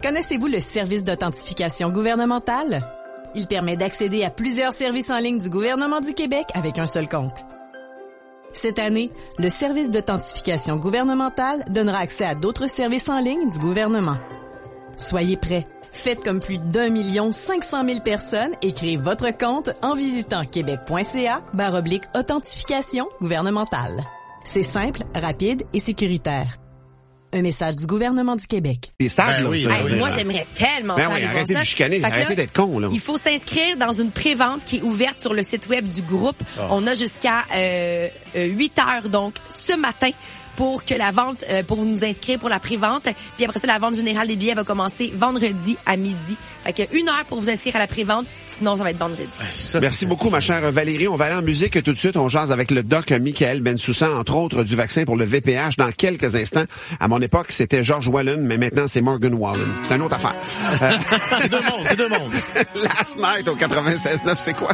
Connaissez-vous le service d'authentification gouvernementale? Il permet d'accéder à plusieurs services en ligne du gouvernement du Québec avec un seul compte. Cette année, le service d'authentification gouvernementale donnera accès à d'autres services en ligne du gouvernement. Soyez prêts. Faites comme plus d'1 500 000 personnes et créez votre compte en visitant québec.ca/authentification gouvernementale. C'est simple, rapide et sécuritaire. Un message du gouvernement du Québec. Les stades, là. Oui, moi, j'aimerais tellement ça. Arrêtez de chicaner, arrêtez d'être con, là. Il faut s'inscrire dans une pré-vente qui est ouverte sur le site web du groupe. On a jusqu'à 8 heures, donc, ce matin, pour que la vente, pour nous inscrire pour la pré-vente. Puis après ça, la vente générale des billets va commencer vendredi à midi. Fait que 1 heure pour vous inscrire à la pré-vente, sinon ça va être vendredi. Merci beaucoup, ma chère Valérie. On va aller en musique tout de suite. On jase avec le doc Michael Bensoussan, entre autres, du vaccin pour le VPH dans quelques instants. À mon époque, c'était George Wallen, mais maintenant, c'est Morgan Wallen. C'est une autre affaire. C'est deux mondes. Last Night au 96.9, c'est quoi?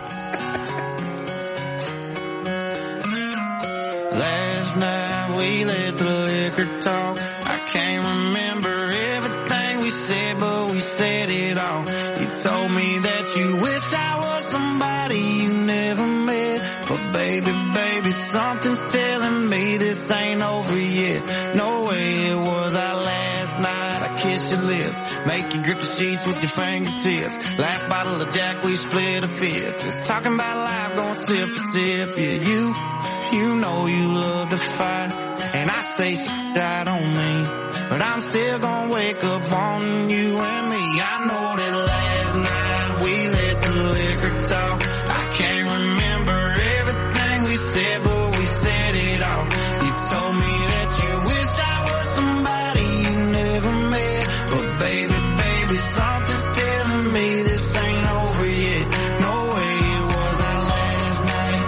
Last night we let the liquor talk. I can't remember everything we said, but we said it all. You told me that you wish I was somebody you never met. But baby, something's telling me this ain't over yet. No way it was our last night. I kissed your lips, make you grip the sheets with your fingertips. Last bottle of Jack, we split a fifth. Just talking about life, going sip for sip. Yeah, you know you love to fight, and I say shit I don't mean, but I'm still gonna wake up on you and me. I know that last night we let the liquor talk. I can't remember everything we said, but we said it all. You told me that you wish I was somebody you never met, but baby, something's telling me this ain't over yet. No way it was our last night.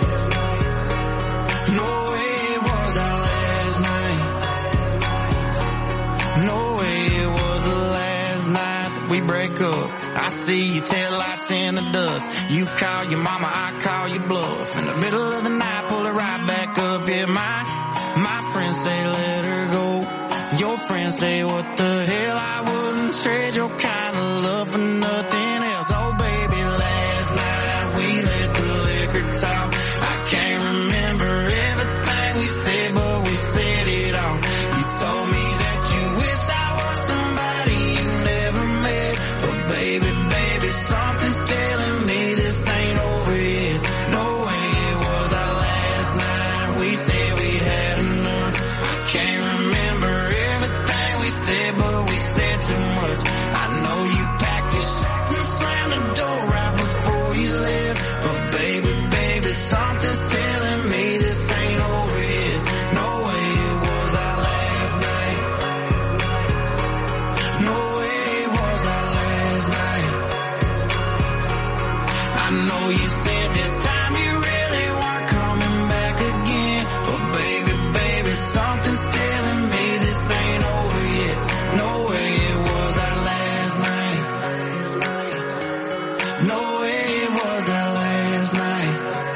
No way it was our last night. No way it was the last night that we break up. I see your taillights in the dust. You call your mama, I call your bluff. In the middle of the night, pull it right back up. Yeah, my friends say let her go. Your friends say what the hell, I wouldn't trade your kind of love for nothing else. Oh baby, last night we let the liquor talk. I can't remember everything we said, but we said it all. You told me that you wish I was somebody you never met, but baby, something's telling me this ain't over yet. No way it was our last night. We said we had enough. I can't remember everything we said, but we said too much. I know you packed your shit and slammed the door right before you left, but baby, something's telling me this ain't over yet. No way it was our last night. No way it was our last night. I know you said this time you really weren't coming back again, but baby, something's telling me this ain't over yet. No way it was our last night. No way it was our last night.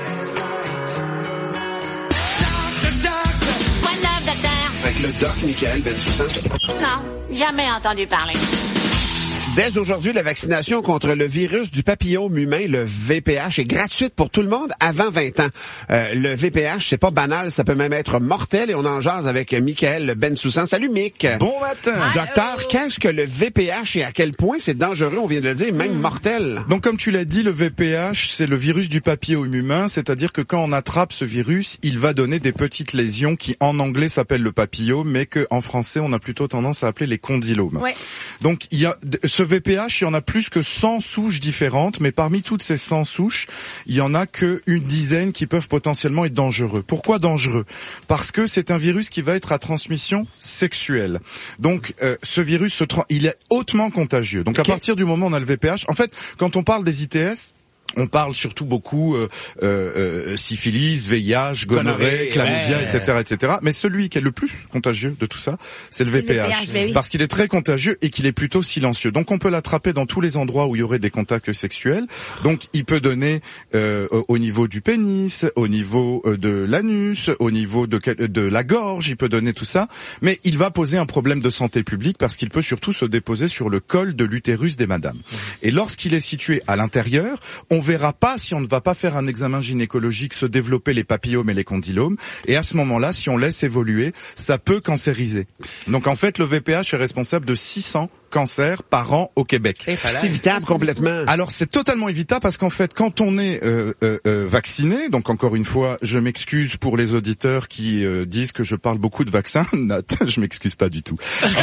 Avec le doc Michael Bensoussan. Non, jamais entendu parler. Dès aujourd'hui, la vaccination contre le virus du papillome humain, le VPH, est gratuite pour tout le monde avant 20 ans. Le VPH, c'est pas banal, ça peut même être mortel et on en jase avec Michael Bensoussan. Salut Mick. Bon matin. Docteur, qu'est-ce que le VPH et à quel point c'est dangereux, on vient de le dire, même mortel? Donc comme tu l'as dit, le VPH, c'est le virus du papillome humain, c'est-à-dire que quand on attrape ce virus, il va donner des petites lésions qui en anglais s'appellent le papillome, mais qu'en français on a plutôt tendance à appeler les condylomes. Ouais. Donc il y a ce VPH, il y en a plus que 100 souches différentes, mais parmi toutes ces 100 souches, il y en a que une dizaine qui peuvent potentiellement être dangereux. Pourquoi dangereux? Parce que c'est un virus qui va être à transmission sexuelle. Donc ce virus il est hautement contagieux. Donc à partir du moment où on a le VPH, en fait, quand on parle des ITS, On parle surtout beaucoup syphilis, VIH, gonorrhée, chlamydia, etc. Mais celui qui est le plus contagieux de tout ça, c'est le VPH. Parce qu'il est très contagieux et qu'il est plutôt silencieux. Donc on peut l'attraper dans tous les endroits où il y aurait des contacts sexuels. Donc il peut donner au niveau du pénis, au niveau de l'anus, au niveau de la gorge, il peut donner tout ça. Mais il va poser un problème de santé publique parce qu'il peut surtout se déposer sur le col de l'utérus des madames. Et lorsqu'il est situé à l'intérieur, on verra pas, si on ne va pas faire un examen gynécologique, se développer les papillomes et les condylomes. Et à ce moment-là, si on laisse évoluer, ça peut cancériser. Donc en fait, le VPH est responsable de 600 cancers par an au Québec. C'est évitable complètement. Alors c'est totalement évitable parce qu'en fait, quand on est vacciné, donc encore une fois, je m'excuse pour les auditeurs qui disent que je parle beaucoup de vaccins. Note, je m'excuse pas du tout.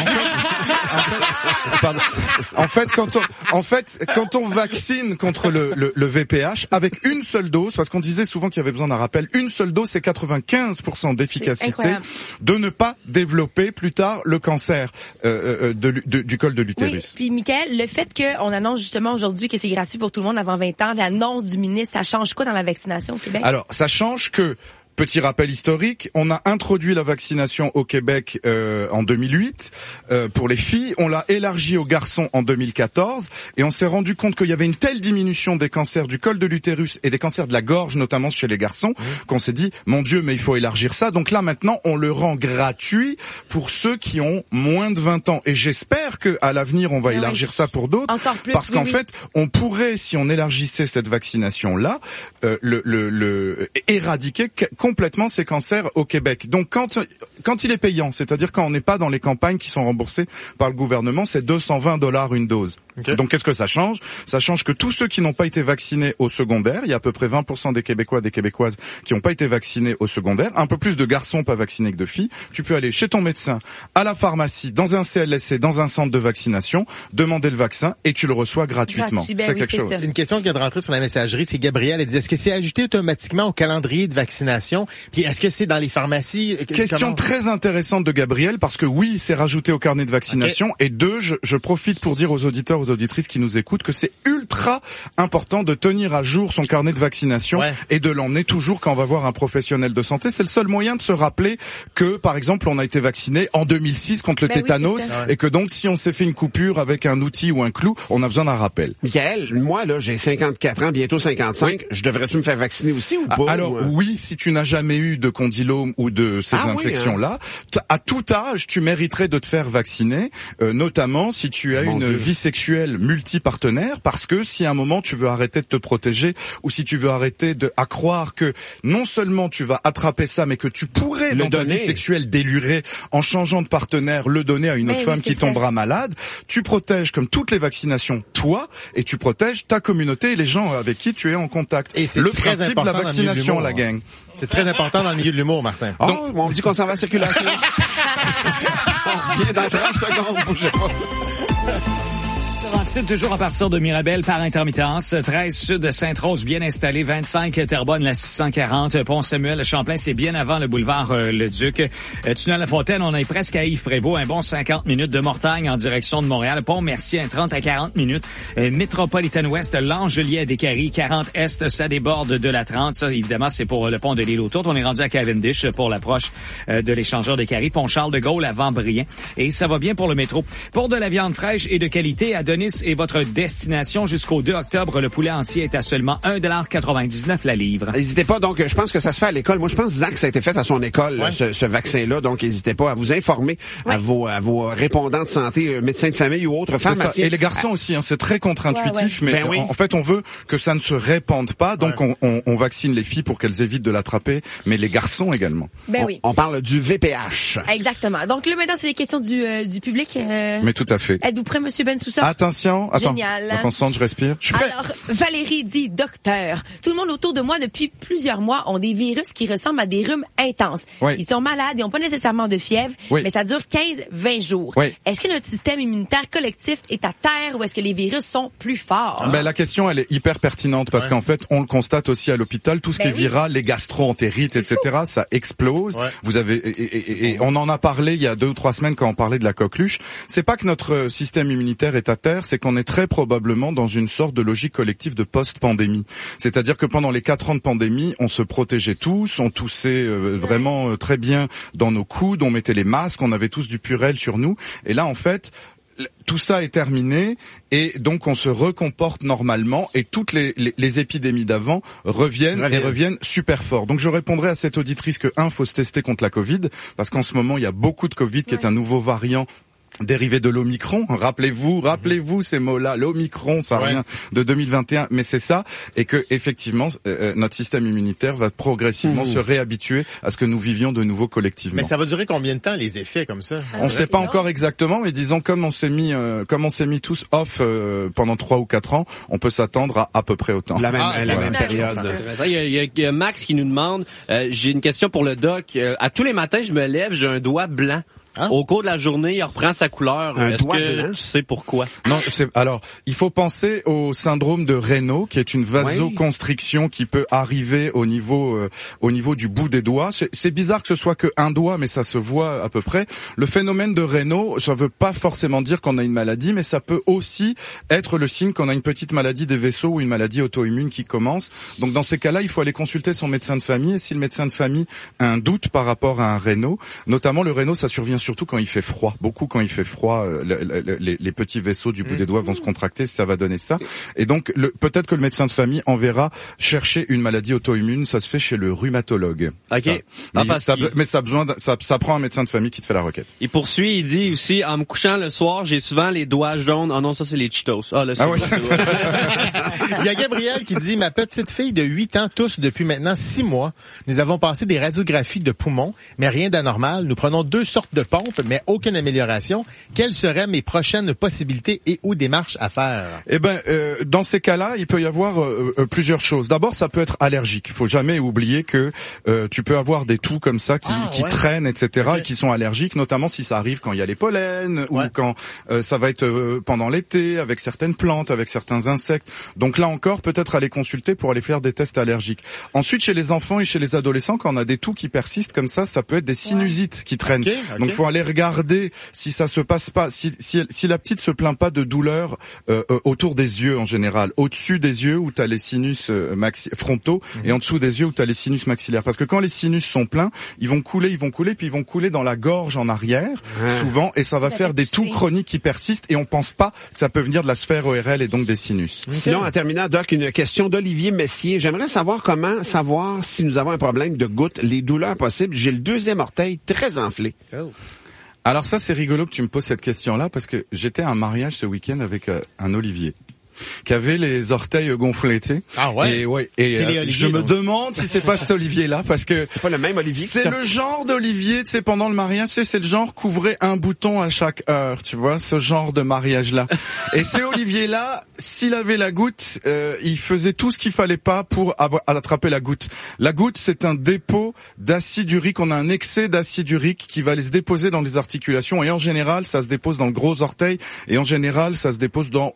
En fait, quand on vaccine contre le VPH avec une seule dose, parce qu'on disait souvent qu'il y avait besoin d'un rappel, une seule dose, c'est 95% d'efficacité de ne pas développer plus tard le cancer du col de l'utérus. Oui, puis Mickaël, le fait qu'on annonce justement aujourd'hui que c'est gratuit pour tout le monde avant 20 ans, l'annonce du ministre, ça change quoi dans la vaccination au Québec? Alors, ça change que... Petit rappel historique, on a introduit la vaccination au Québec en 2008 pour les filles, on l'a élargi aux garçons en 2014 et on s'est rendu compte qu'il y avait une telle diminution des cancers du col de l'utérus et des cancers de la gorge notamment chez les garçons qu'on s'est dit mon Dieu mais il faut élargir ça. Donc là maintenant on le rend gratuit pour ceux qui ont moins de 20 ans et j'espère que à l'avenir on va élargir ça pour d'autres parce qu'en fait on pourrait, si on élargissait cette vaccination là, éradiquer complètement ces cancers au Québec. Donc quand il est payant, c'est-à-dire quand on n'est pas dans les campagnes qui sont remboursées par le gouvernement, c'est $220 une dose. Okay. Donc qu'est-ce que ça change? Ça change que tous ceux qui n'ont pas été vaccinés au secondaire, il y a à peu près 20% des Québécois, des Québécoises qui n'ont pas été vaccinés au secondaire, un peu plus de garçons pas vaccinés que de filles, tu peux aller chez ton médecin, à la pharmacie, dans un CLSC, dans un centre de vaccination, demander le vaccin et tu le reçois gratuitement. C'est quelque chose. Une question qui vient de rentrer sur la messagerie, c'est Gabrielle, elle dit, est-ce que c'est ajouté automatiquement au calendrier de vaccination? Puis est-ce que c'est dans les pharmacies? Question très intéressante de Gabrielle, parce que oui, c'est rajouté au carnet de vaccination, et deux, je profite pour dire aux auditeurs, aux auditrices qui nous écoutent que c'est ultra important de tenir à jour son carnet de vaccination et de l'emmener toujours quand on va voir un professionnel de santé. C'est le seul moyen de se rappeler que, par exemple, on a été vacciné en 2006 contre le tétanos et que donc si on s'est fait une coupure avec un outil ou un clou, on a besoin d'un rappel. Mickaël, moi là, j'ai 54 ans, bientôt 55. Je devrais-tu me faire vacciner aussi ou pas? Alors oui, si tu n'as jamais eu de condylome ou de ces infections-là, à tout âge, tu mériterais de te faire vacciner, notamment si tu as une vie sexuelle multipartenaire, parce que si à un moment tu veux arrêter de te protéger ou si tu veux arrêter à croire que non seulement tu vas attraper ça, mais que tu pourrais dans ta vie sexuelle délurer en changeant de partenaire, le donner à une autre femme qui tombera malade, tu protèges comme toutes les vaccinations toi et tu protèges ta communauté et les gens avec qui tu es en contact. Et c'est le principe de la vaccination, la gang. C'est très important dans le milieu de l'humour, Martin. Oh, donc, on dit qu'on s'en va à circulation. On revient dans 30 secondes, bougez pas. Toujours à partir de Mirabel par intermittence. 13 sud de Sainte-Rose, bien installé. 25 Terrebonne, la 640. Pont-Samuel, Champlain, c'est bien avant le boulevard Le Duc. Tunnel La Fontaine, on est presque à Yves-Prévost. Un bon 50 minutes de Mortagne en direction de Montréal. Pont-Mercier, 30 à 40 minutes. Métropolitaine Ouest, Langelier à Descaries. 40 Est, ça déborde de la 30. Ça, évidemment, c'est pour le pont de l'île aux Tourtes. On est rendu à Cavendish pour l'approche de l'échangeur Descaries. Pont-Charles-de-Gaulle à Vambrien. Et ça va bien pour le métro. Pour de la viande fraîche et de qualité, Adonis est votre destination jusqu'au 2 octobre. Le poulet entier est à seulement 1,99 $ la livre. N'hésitez pas, donc, je pense que ça se fait à l'école. Moi, je pense, Zach, ça a été fait à son école, ce vaccin-là. Donc, n'hésitez pas à vous informer à vos répondants de santé, médecins de famille ou autres pharmaciens. Et les garçons aussi, c'est très contre-intuitif, mais en fait, on veut que ça ne se répande pas. Donc, on vaccine les filles pour qu'elles évitent de l'attraper, mais les garçons également. On parle du VPH. Exactement. Donc, là, maintenant, c'est les questions du public. Mais tout à fait. Êtes-vous prêt, Monsieur Bensussa? Attention. Attends, génial. Je concentre, je respire. Je suis prêt. Alors, Valérie dit, docteur, tout le monde autour de moi depuis plusieurs mois ont des virus qui ressemblent à des rhumes intenses. Ils sont malades, ils n'ont pas nécessairement de fièvre, mais ça dure 15-20 jours. Est-ce que notre système immunitaire collectif est à terre ou est-ce que les virus sont plus forts? La question, elle est hyper pertinente parce qu'en fait, on le constate aussi à l'hôpital, tout ce qui est viral, les gastro-entérites, etc., ça explose. Vous avez, et on en a parlé il y a 2 ou 3 semaines quand on parlait de la coqueluche. C'est pas que notre système immunitaire est à terre, c'est qu'on est très probablement dans une sorte de logique collective de post-pandémie. C'est-à-dire que pendant les 4 ans de pandémie, on se protégeait tous, on toussait vraiment très bien dans nos coudes, on mettait les masques, on avait tous du Purell sur nous. Et là, en fait, tout ça est terminé et donc on se recomporte normalement et toutes les épidémies d'avant reviennent super fort. Donc je répondrai à cette auditrice que faut se tester contre la Covid parce qu'en ce moment il y a beaucoup de Covid qui est un nouveau variant dérivé de l'Omicron. Rappelez-vous ces mots-là. L'Omicron, ça revient de 2021, mais c'est ça, et que effectivement notre système immunitaire va progressivement se réhabituer à ce que nous vivions de nouveau collectivement. Mais ça va durer combien de temps les effets comme ça? On ne sait pas encore exactement, mais disons comme on s'est mis tous off pendant 3 ou 4 ans, on peut s'attendre à peu près autant. La même période. Il y a Max qui nous demande, j'ai une question pour le doc. À tous les matins, je me lève, j'ai un doigt blanc. Au cours de la journée, il reprend sa couleur. Est-ce que tu sais pourquoi? Non, alors, il faut penser au syndrome de Raynaud, qui est une vasoconstriction qui peut arriver au niveau du bout des doigts. C'est bizarre que ce soit que un doigt, mais ça se voit à peu près. Le phénomène de Raynaud, ça veut pas forcément dire qu'on a une maladie, mais ça peut aussi être le signe qu'on a une petite maladie des vaisseaux ou une maladie auto-immune qui commence. Donc, dans ces cas-là, il faut aller consulter son médecin de famille. Et si le médecin de famille a un doute par rapport à un Raynaud, notamment le Raynaud, ça survient surtout quand il fait froid. Beaucoup quand il fait froid, les petits vaisseaux du bout des doigts vont se contracter, ça va donner ça. Et donc peut-être que le médecin de famille enverra chercher une maladie auto-immune, ça se fait chez le rhumatologue. OK. Ça prend un médecin de famille qui te fait la requête. Il poursuit, il dit aussi, en me couchant le soir, j'ai souvent les doigts jaunes. Ah non, ça c'est les Cheetos. Il y a Gabriel qui dit, ma petite fille de 8 ans tousse depuis maintenant 6 mois. Nous avons passé des radiographies de poumons, mais rien d'anormal. Nous prenons 2 sortes de pompes, mais aucune amélioration. Quelles seraient mes prochaines possibilités et ou démarches à faire? Dans ces cas-là, il peut y avoir plusieurs choses. D'abord, ça peut être allergique. Il faut jamais oublier que tu peux avoir des toux comme ça qui traînent, etc., et qui sont allergiques, notamment si ça arrive quand il y a les pollens ou quand ça va être pendant l'été avec certaines plantes, avec certains insectes. Donc là encore, peut-être aller consulter pour aller faire des tests allergiques. Ensuite, chez les enfants et chez les adolescents, quand on a des toux qui persistent comme ça peut être des sinusites qui traînent. Donc faut aller regarder si ça se passe pas, si la petite se plaint pas de douleur autour des yeux en général, au-dessus des yeux où tu as les sinus frontaux et en dessous des yeux où tu as les sinus maxillaires, parce que quand les sinus sont pleins, ils vont couler puis ils vont couler dans la gorge en arrière souvent, et ça va faire des toux chroniques qui persistent, et on pense pas que ça peut venir de la sphère ORL et donc des sinus. Sinon, en terminant, Doc, une question d'Olivier Messier. J'aimerais savoir savoir si nous avons un problème de gouttes, les douleurs possibles. J'ai le 2e orteil très enflé. Alors ça, c'est rigolo que tu me poses cette question-là, parce que j'étais à un mariage ce week-end avec un Olivier qui avait les orteils gonflés, tu sais. Ah ouais. Je me demande si c'est pas cet Olivier-là, parce que c'est pas le même Olivier. C'est le genre d'Olivier, tu sais, pendant le mariage, tu sais, c'est le genre couvrait un bouton à chaque heure, tu vois, ce genre de mariage-là. Et c'est Olivier-là, s'il avait la goutte, il faisait tout ce qu'il fallait pas pour attraper la goutte. La goutte, c'est un dépôt d'acide urique. On a un excès d'acide urique qui va aller se déposer dans les articulations, et en général, ça se dépose dans le gros orteil, et en général, ça se dépose dans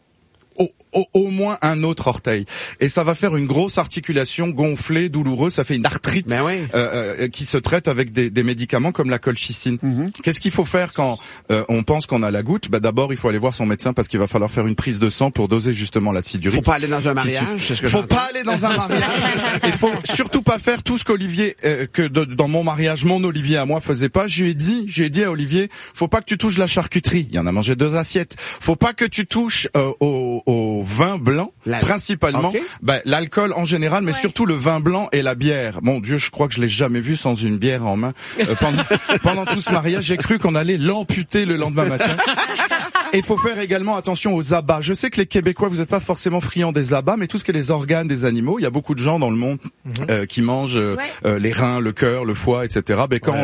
au moins un autre orteil, et ça va faire une grosse articulation gonflée, douloureuse, ça fait une arthrite qui se traite avec des médicaments comme la colchicine. Qu'est-ce qu'il faut faire quand on pense qu'on a la goutte? D'abord, il faut aller voir son médecin, parce qu'il va falloir faire une prise de sang pour doser justement l'acide urique. Faut pas aller dans un mariage, c'est ce que faut pas aller dans un mariage. Il faut surtout pas faire tout ce qu'Olivier dans mon mariage, mon Olivier à moi faisait pas. J'ai dit à Olivier, faut pas que tu touches la charcuterie. Il y en a mangé 2 assiettes. Faut pas que tu touches au vin blanc, principalement, l'alcool en général, mais surtout le vin blanc et la bière. Mon Dieu, je crois que je l'ai jamais vu sans une bière en main. Pendant tout ce mariage, j'ai cru qu'on allait l'amputer le lendemain matin. Et il faut faire également attention aux abats. Je sais que les Québécois, vous n'êtes pas forcément friands des abats, mais tout ce qui est les organes des animaux, il y a beaucoup de gens dans le monde qui mangent les reins, le cœur, le foie, etc.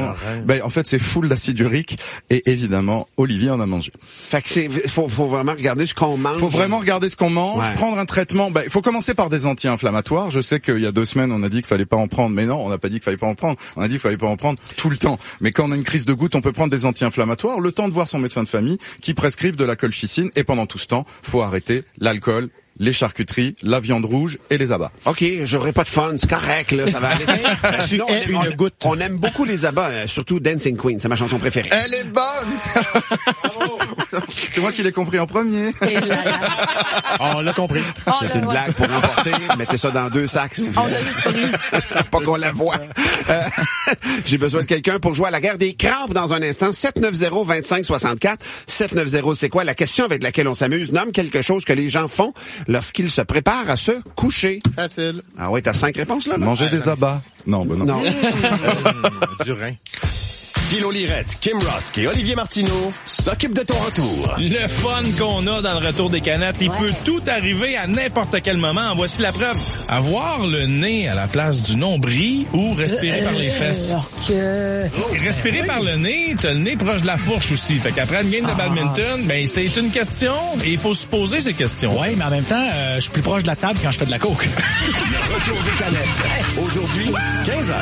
En fait, c'est full d'acide urique, et évidemment, Olivier en a mangé. Fait que faut vraiment regarder ce qu'on mange. Faut vraiment regarder ce qu'on mange, prendre un traitement. Il faut commencer par des anti-inflammatoires. Je sais qu'il y a 2 semaines, on a dit qu'il fallait pas en prendre, mais non, on n'a pas dit qu'il fallait pas en prendre. On a dit qu'il fallait pas en prendre tout le temps. Mais quand on a une crise de goutte, on peut prendre des anti-inflammatoires, le temps de voir son médecin de famille qui prescrive de la colchicine, et pendant tout ce temps, faut arrêter l'alcool, les charcuteries, la viande rouge et les abats. OK, j'aurai pas de fun, c'est correct, là, ça va aller. Sinon, on aime beaucoup les abats, surtout Dancing Queen, c'est ma chanson préférée. Elle est bonne! C'est moi qui l'ai compris en premier. On l'a compris. C'est une blague pour emporter. Mettez ça dans 2 sacs. On l'a juste compris. Pas qu'on la voit. J'ai besoin de quelqu'un pour jouer à la guerre des crampes dans un instant. 790-2564. 790, c'est quoi? La question avec laquelle on s'amuse nomme quelque chose que les gens font lorsqu'ils se préparent à se coucher. Facile. Ah oui, t'as 5 réponses, là? Manger des abats. Non, ben non. Du rein. Philo Lirette, Kim Rusk et Olivier Martineau s'occupent de ton retour. Le fun qu'on a dans le retour des canettes, il peut tout arriver à n'importe quel moment. Voici la preuve. Avoir le nez à la place du nombril ou respirer par les fesses. Respirer par le nez, t'as le nez proche de la fourche aussi. Fait qu'après une game de badminton, ben c'est une question et il faut se poser ces questions. Ouais, mais en même temps, je suis plus proche de la table quand je fais de la coke. Le retour des canettes. Aujourd'hui, 15h.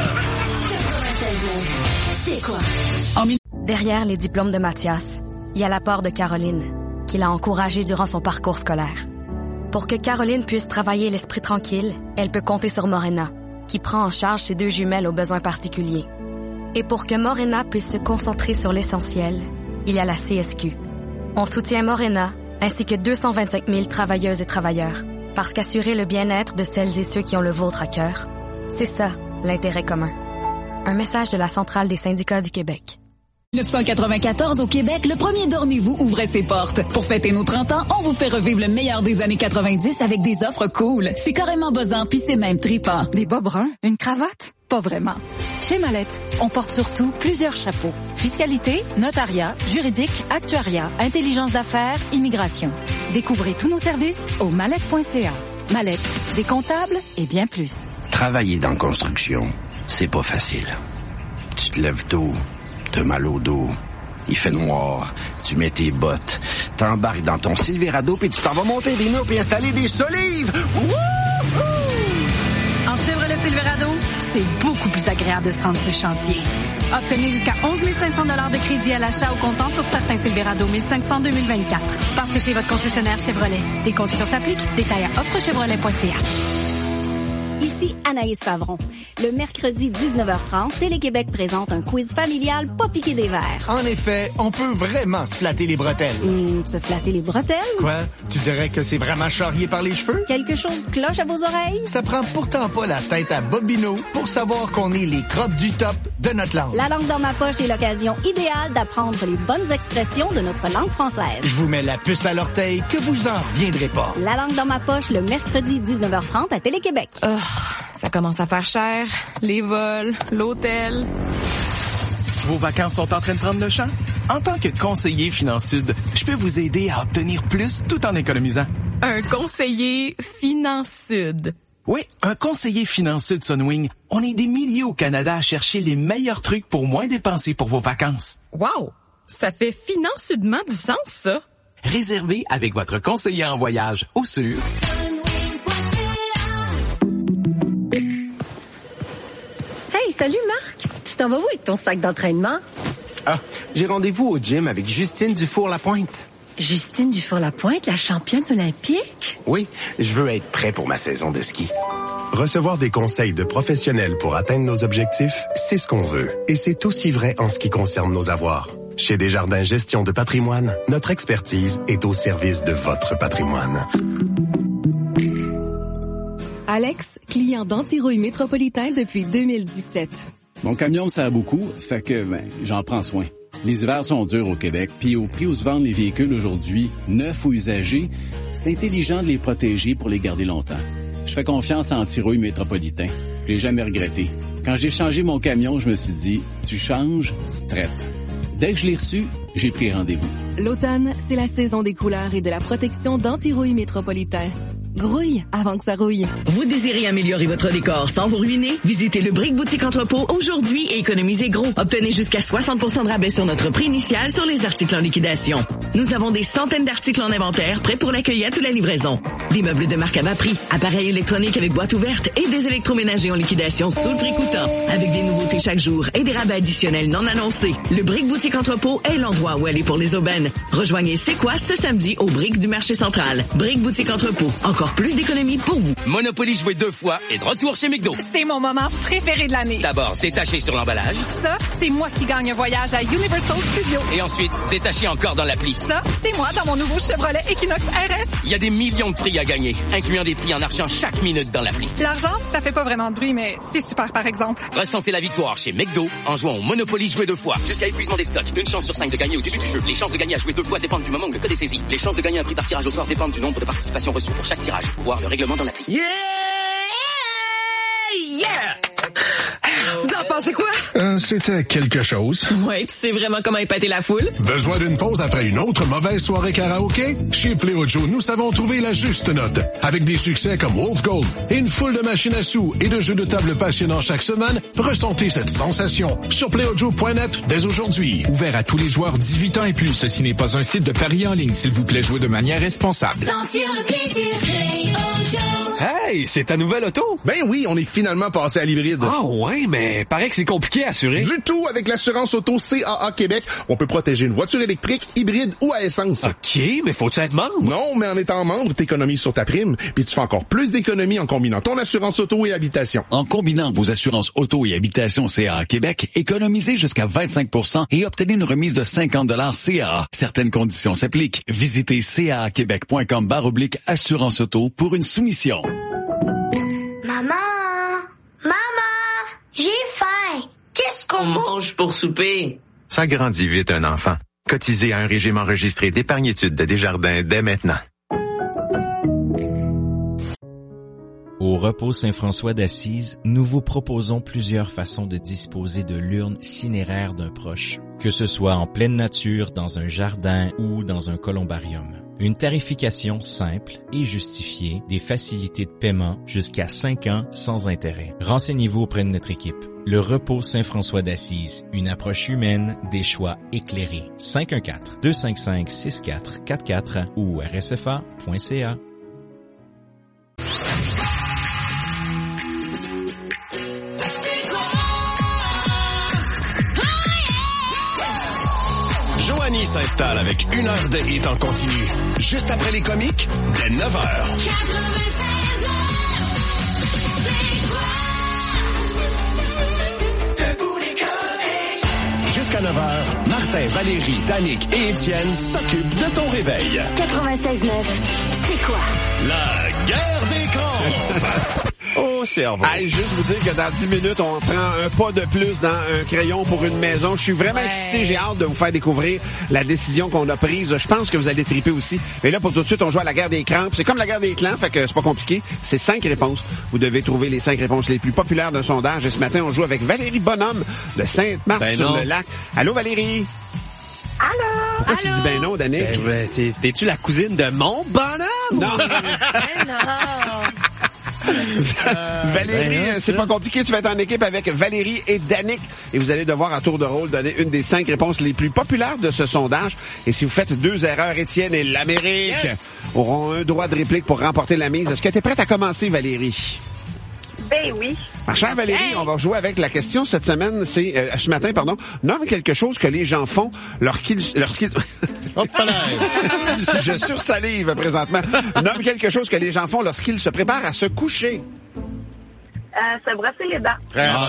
C'est quoi? Derrière les diplômes de Mathias, il y a l'apport de Caroline, qui l'a encouragé durant son parcours scolaire. Pour que Caroline puisse travailler l'esprit tranquille, elle peut compter sur Morena, qui prend en charge ses 2 jumelles aux besoins particuliers. Et pour que Morena puisse se concentrer sur l'essentiel, il y a la CSQ. On soutient Morena, ainsi que 225 000 travailleuses et travailleurs, parce qu'assurer le bien-être de celles et ceux qui ont le vôtre à cœur, c'est ça, l'intérêt commun. Un message de la Centrale des syndicats du Québec. 1994 au Québec, le premier Dormez-vous ouvrait ses portes. Pour fêter nos 30 ans, on vous fait revivre le meilleur des années 90 avec des offres cool. C'est carrément buzzant puis c'est même trippant. Des bas bruns? Une cravate? Pas vraiment. Chez Mallette, on porte surtout plusieurs chapeaux. Fiscalité, notariat, juridique, actuariat, intelligence d'affaires, immigration. Découvrez tous nos services au mallette.ca. Mallette, des comptables et bien plus. Travailler dans la construction, c'est pas facile. Tu te lèves tôt, t'as mal au dos, il fait noir, tu mets tes bottes, t'embarques dans ton Silverado puis tu t'en vas monter des murs puis installer des solives. Wouhou! En Chevrolet Silverado, c'est beaucoup plus agréable de se rendre sur le chantier. Obtenez jusqu'à 11 500 $ de crédit à l'achat au comptant sur certains Silverado 1500 2024. Passez chez votre concessionnaire Chevrolet. Des conditions s'appliquent. Détails à offrechevrolet.ca. Ici Anaïs Favron. Le mercredi 19h30, Télé-Québec présente un quiz familial pas piqué des verres. En effet, on peut vraiment se flatter les bretelles. Se flatter les bretelles? Quoi? Tu dirais que c'est vraiment charrié par les cheveux? Quelque chose cloche à vos oreilles? Ça prend pourtant pas la tête à Bobino pour savoir qu'on est les crottes du top de notre langue. La langue dans ma poche est l'occasion idéale d'apprendre les bonnes expressions de notre langue française. Je vous mets la puce à l'orteil que vous en reviendrez pas. La langue dans ma poche le mercredi 19h30 à Télé-Québec. Ça commence à faire cher. Les vols, l'hôtel. Vos vacances sont en train de prendre le champ? En tant que conseiller FinanSud, je peux vous aider à obtenir plus tout en économisant. Un conseiller FinanSud. Oui, un conseiller FinanSud Sunwing. On est des milliers au Canada à chercher les meilleurs trucs pour moins dépenser pour vos vacances. Wow! Ça fait financièrement du sens, ça. Réservez avec votre conseiller en voyage au sur... Hey, salut Marc! Tu t'en vas où avec ton sac d'entraînement? Ah, j'ai rendez-vous au gym avec Justine Dufour-Lapointe. Justine Dufour-Lapointe, la championne olympique? Oui, je veux être prêt pour ma saison de ski. Recevoir des conseils de professionnels pour atteindre nos objectifs, c'est ce qu'on veut. Et c'est aussi vrai en ce qui concerne nos avoirs. Chez Desjardins Gestion de patrimoine, notre expertise est au service de votre patrimoine. Alex, client d'Antirouille Métropolitain depuis 2017. Mon camion me sert beaucoup, fait que j'en prends soin. Les hivers sont durs au Québec, puis au prix où se vendent les véhicules aujourd'hui, neufs ou usagés, c'est intelligent de les protéger pour les garder longtemps. Je fais confiance à Antirouille Métropolitain. Je l'ai jamais regretté. Quand j'ai changé mon camion, je me suis dit, tu changes, tu traites. Dès que je l'ai reçu, j'ai pris rendez-vous. L'automne, c'est la saison des couleurs et de la protection d'Antirouille Métropolitain. Grouille avant que ça rouille. Vous désirez améliorer votre décor sans vous ruiner? Visitez le Brick Boutique Entrepôt aujourd'hui et économisez gros. Obtenez jusqu'à 60% de rabais sur notre prix initial sur les articles en liquidation. Nous avons des centaines d'articles en inventaire prêts pour l'accueil à toute la livraison. Des meubles de marque à bas prix, appareils électroniques avec boîte ouverte et des électroménagers en liquidation sous le prix coûtant. Avec des nouveautés chaque jour et des rabais additionnels non annoncés. Le Brick Boutique Entrepôt est l'endroit où aller pour les aubaines. Rejoignez C'est quoi ce samedi au Brick du Marché Central. Brick Boutique Entrepôt. Encore plus d'économies pour vous. Monopoly joué 2 fois et de retour chez McDo. C'est mon moment préféré de l'année. D'abord, détaché sur l'emballage. Ça, c'est moi qui gagne un voyage à Universal Studios. Et ensuite, détaché encore dans l'appli. Ça, c'est moi dans mon nouveau Chevrolet Equinox RS. Il y a des millions de prix à gagner, incluant des prix en argent chaque minute dans l'appli. L'argent, ça fait pas vraiment de bruit, mais c'est super par exemple. Ressentez la victoire chez McDo en jouant au Monopoly joué 2 fois. Jusqu'à épuisement des stocks. Une chance sur 5 de gagner au début du jeu. Les chances de gagner à jouer 2 fois dépendent du moment où le code est saisi. Les chances de gagner un prix par tirage au sort dépendent du nombre de participations reçues pour chaque tirage. Voir le règlement dans l'appli. Yeah! Vous en pensez quoi? C'était quelque chose. Ouais, tu sais vraiment comment épater la foule? Besoin d'une pause après une autre mauvaise soirée karaoké? Chez Pléo Joe, nous savons trouver la juste note. Avec des succès comme Wolf Gold et une foule de machines à sous et de jeux de table passionnants chaque semaine, ressentez cette sensation sur PléoJoe.net dès aujourd'hui. Ouvert à tous les joueurs 18 ans et plus. Ceci n'est pas un site de paris en ligne. S'il vous plaît, jouez de manière responsable. Sentir le plaisir, Pléo Joe. Hey, c'est ta nouvelle auto? Ben oui, on est finalement passé à l'hybride. Ah ouais, mais paraît que c'est compliqué à assurer. Du tout, avec l'assurance auto CAA Québec, on peut protéger une voiture électrique, hybride ou à essence. OK, mais faut-tu être membre? Non, mais en étant membre, t'économises sur ta prime, puis tu fais encore plus d'économies en combinant ton assurance auto et habitation. En combinant vos assurances auto et habitation CAA Québec, économisez jusqu'à 25% et obtenez une remise de 50 $ CAA. Certaines conditions s'appliquent. Visitez caaquebec.com/assurance auto pour une soumission. Maman! J'ai faim! Qu'est-ce qu'on mange pour souper? Ça grandit vite un enfant. Cotisez à un régime enregistré d'épargne-études de Desjardins dès maintenant. Au Repos Saint-François d'Assise, nous vous proposons plusieurs façons de disposer de l'urne cinéraire d'un proche, que ce soit en pleine nature, dans un jardin ou dans un columbarium. Une tarification simple et justifiée, des facilités de paiement jusqu'à 5 ans sans intérêt. Renseignez-vous auprès de notre équipe. Le Repos Saint-François d'Assise, une approche humaine, des choix éclairés. 514-255-6444 ou rsfa.ca. Joanie s'installe avec 1 heure de hit en continu. Juste après les comiques, dès 9h. Jusqu'à 9h, Martin, Valérie, Danick et Étienne s'occupent de ton réveil. 96.9, c'est quoi? La guerre des crampes! Au cerveau. Hey, juste vous dire que dans 10 minutes, on prend un pas de plus dans un crayon pour une maison. Je suis vraiment excité. J'ai hâte de vous faire découvrir la décision qu'on a prise. Je pense que vous allez triper aussi. Mais là, pour tout de suite, on joue à la guerre des crampes. C'est comme la guerre des clans, fait que c'est pas compliqué. C'est 5 réponses. Vous devez trouver les 5 réponses les plus populaires d'un sondage. Et ce matin, on joue avec Valérie Bonhomme de Sainte-Marthe-sur-le-Lac. Allô, Valérie? Allô? Pourquoi tu dis ben non, Danick? T'es-tu la cousine de mon bonhomme? Non. Valérie, c'est pas compliqué, tu vas être en équipe avec Valérie et Danick et vous allez devoir à tour de rôle donner une des 5 réponses les plus populaires de ce sondage. Et si vous faites 2 erreurs, Étienne et l'Amérique auront un droit de réplique pour remporter la mise. Est-ce que tu es prête à commencer, Valérie? Ben oui. Ma chère Valérie, on va jouer avec la question cette semaine, c'est ce matin, pardon. Nomme quelque chose que les gens font lorsqu'ils Je sursalive présentement. Nomme quelque chose que les gens font lorsqu'ils se préparent à se coucher. Se brosser les dents.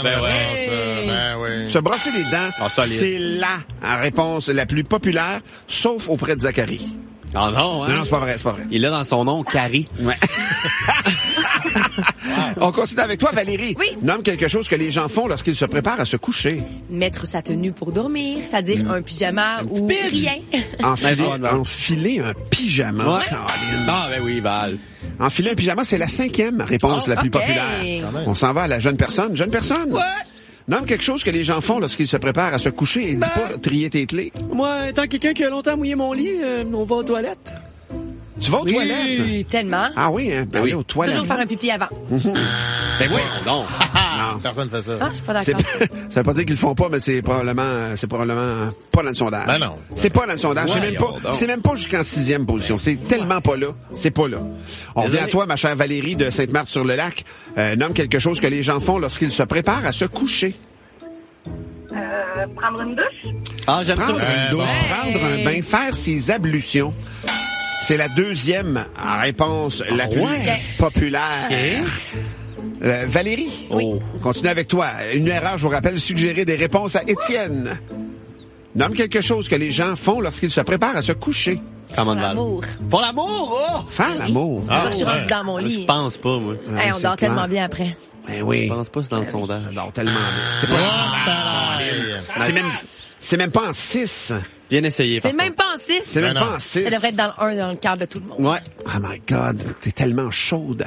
Se brosser les dents, c'est la réponse la plus populaire, sauf auprès de Zachary. Ah non, hein? Non, c'est pas vrai, c'est pas vrai. Il a dans son nom Carrie. Ouais. On continue avec toi, Valérie. Oui. Nomme quelque chose que les gens font lorsqu'ils se préparent à se coucher. Mettre sa tenue pour dormir, c'est-à-dire un pyjama ou rien. Enfiler un pyjama. Ouais. Ah, ben oui, Val. Enfiler un pyjama, c'est la 5e réponse la plus populaire. On s'en va à la jeune personne. Jeune personne? Ouais. Nomme quelque chose que les gens font lorsqu'ils se préparent à se coucher et dis pas trier tes clés. Moi, étant quelqu'un qui a longtemps mouillé mon lit, on va aux toilettes. Tu vas aux toilettes? Oui, tellement. Ah oui, hein? Ben oui, aux toilettes. Toujours faire un pipi avant. Ben oui, non. Personne ne fait ça. Ah, je suis pas d'accord. Ça veut pas dire qu'ils le font pas, mais c'est probablement pas dans le sondage. Ben non. C'est pas dans le sondage. C'est même pas jusqu'en 6e position. C'est tellement pas là. C'est pas là. On revient à toi, ma chère Valérie de Sainte-Marthe-sur-le-Lac. Nomme quelque chose que les gens font lorsqu'ils se préparent à se coucher. Prendre une douche. Ah, j'aime ça. Prendre une douche, prendre un bain, faire ses ablutions. C'est la deuxième réponse la plus populaire. Valérie, on continue avec toi. Une erreur, je vous rappelle, suggérer des réponses à Étienne. Nomme quelque chose que les gens font lorsqu'ils se préparent à se coucher. Pour l'amour. Pour l'amour, oh! Faire l'amour. Je suis rendue dans mon lit. Je pense pas, moi. Hey, on dort tellement bien après. Ben oui. Je pense pas que c'est dans le sondage. On dort tellement bien. C'est même pas en 6. Bien essayé. C'est même pas en 6. C'est même pas en 6. Ça devrait être dans le 1 dans le cadre de tout le monde. Ouais. Oh my God, t'es tellement chaude.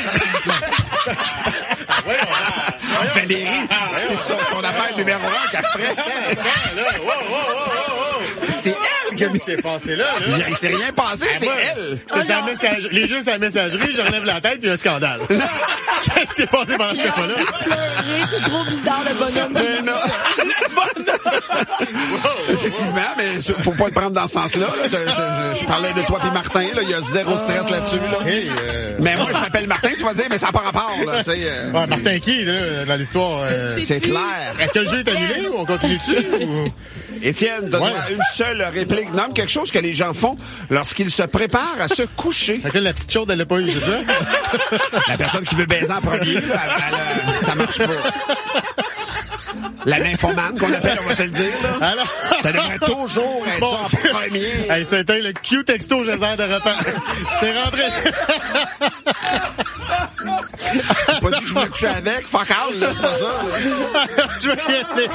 Valérie, c'est son affaire numéro 1 qu'elle ferait. C'est elle qui s'est passé là. Il s'est rien passé, c'est elle. Les jeux, c'est la messagerie, je relève la tête, puis un scandale. Qu'est-ce qui s'est passé pendant ce fois-là? C'est trop bizarre, le bonhomme. Effectivement, mais faut pas le prendre dans ce sens-là. Je parlais de toi puis Martin, là, il y a zéro stress là-dessus. Là. Mais moi, je m'appelle Martin, tu vas dire, mais ça n'a pas rapport. Là, Martin qui, là, dans l'histoire? C'est clair. Est-ce que le jeu est annulé ou on continue dessus? Étienne, donne-moi une seule réplique. Nomme quelque chose que les gens font lorsqu'ils se préparent à se coucher. Fait que la petite chaude, elle l'a pas eu, c'est ça? La personne qui veut baiser en premier, là, ça marche pas. La nymphomane qu'on appelle, on va se le dire. Là. Alors... Ça devrait toujours être ça en premier. Hey, c'était le cute texto Gésard de repas. C'est rentré. Pas dit que je voulais coucher avec. Fuck out, là, c'est pas ça. Je vais y aller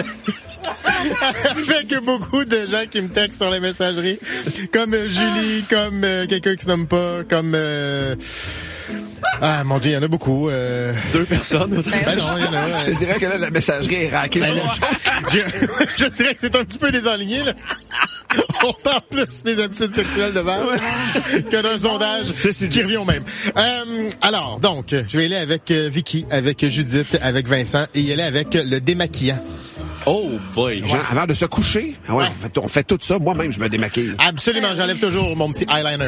avec beaucoup de gens qui me textent sur les messageries. Comme Julie, comme quelqu'un qui se nomme pas, comme... Ah, mon Dieu, il y en a beaucoup. 2 personnes. Ben non, il y en a. Je te dirais que là, la messagerie est raquée. Je dirais que c'est un petit peu désaligné, là. On parle plus des habitudes sexuelles de base que d'un sondage qui revient au même. Alors, donc, je vais aller avec Vicky, avec Judith, avec Vincent et y aller avec le démaquillant. Oh boy. Genre, avant de se coucher? Ah ouais. On fait tout ça. Moi-même, je me démaquille. Absolument. J'enlève toujours mon petit eyeliner.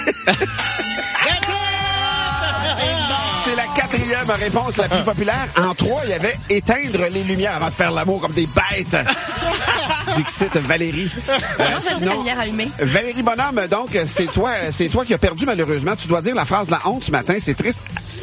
C'est la 4e réponse la plus populaire. En 3, il y avait éteindre les lumières avant de faire l'amour comme des bêtes. Dixit Valérie. Sinon, Valérie Bonhomme, donc, c'est toi qui as perdu malheureusement. Tu dois dire la phrase de la honte ce matin. C'est triste.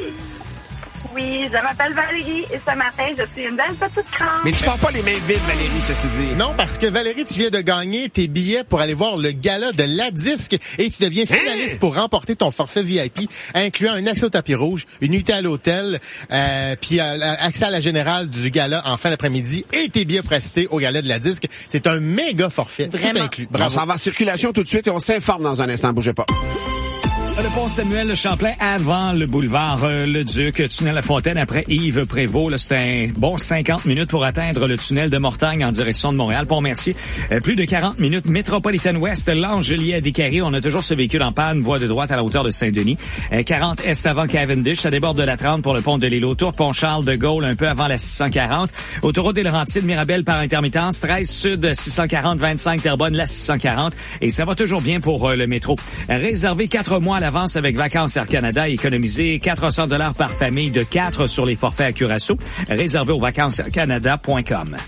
Oui, je m'appelle Valérie et ce matin, je suis une belle petite crampe. Mais tu parles pas les mains vides, Valérie, ceci dit. Non, parce que Valérie, tu viens de gagner tes billets pour aller voir le gala de La Disque et tu deviens finaliste pour remporter ton forfait VIP, incluant un accès au tapis rouge, une nuitée à l'hôtel, puis accès à la générale du gala en fin d'après-midi et tes billets pour assister au gala de La Disque. C'est un méga forfait. Vraiment. Tout inclus. Bravo. On s'en va en circulation tout de suite et on s'informe dans un instant. Bougez pas. Le pont Samuel Champlain avant le boulevard Le Duc, tunnel La Fontaine après Yves Prévost. Là, c'est un bon 50 minutes pour atteindre le tunnel de Mortagne en direction de Montréal. Pont-Mercier, plus de 40 minutes. Métropolitaine Ouest, l'Angelier à Descaries. On a toujours ce véhicule en panne, voie de droite à la hauteur de Saint-Denis. 40 Est avant Cavendish, ça déborde de la 30 pour le pont de l'île aux Tours. Pont Charles de Gaulle, un peu avant la 640. Autoroute des Laurentides, Mirabel par intermittence. 13 Sud, 640, 25 Terrebonne, la 640. Et ça va toujours bien pour le métro. Réservé 4 mois à l'avance avec Vacances Air Canada, économisez $400 par famille de 4 sur les forfaits à Curaçao. Réservé au vacancesaircanada.com.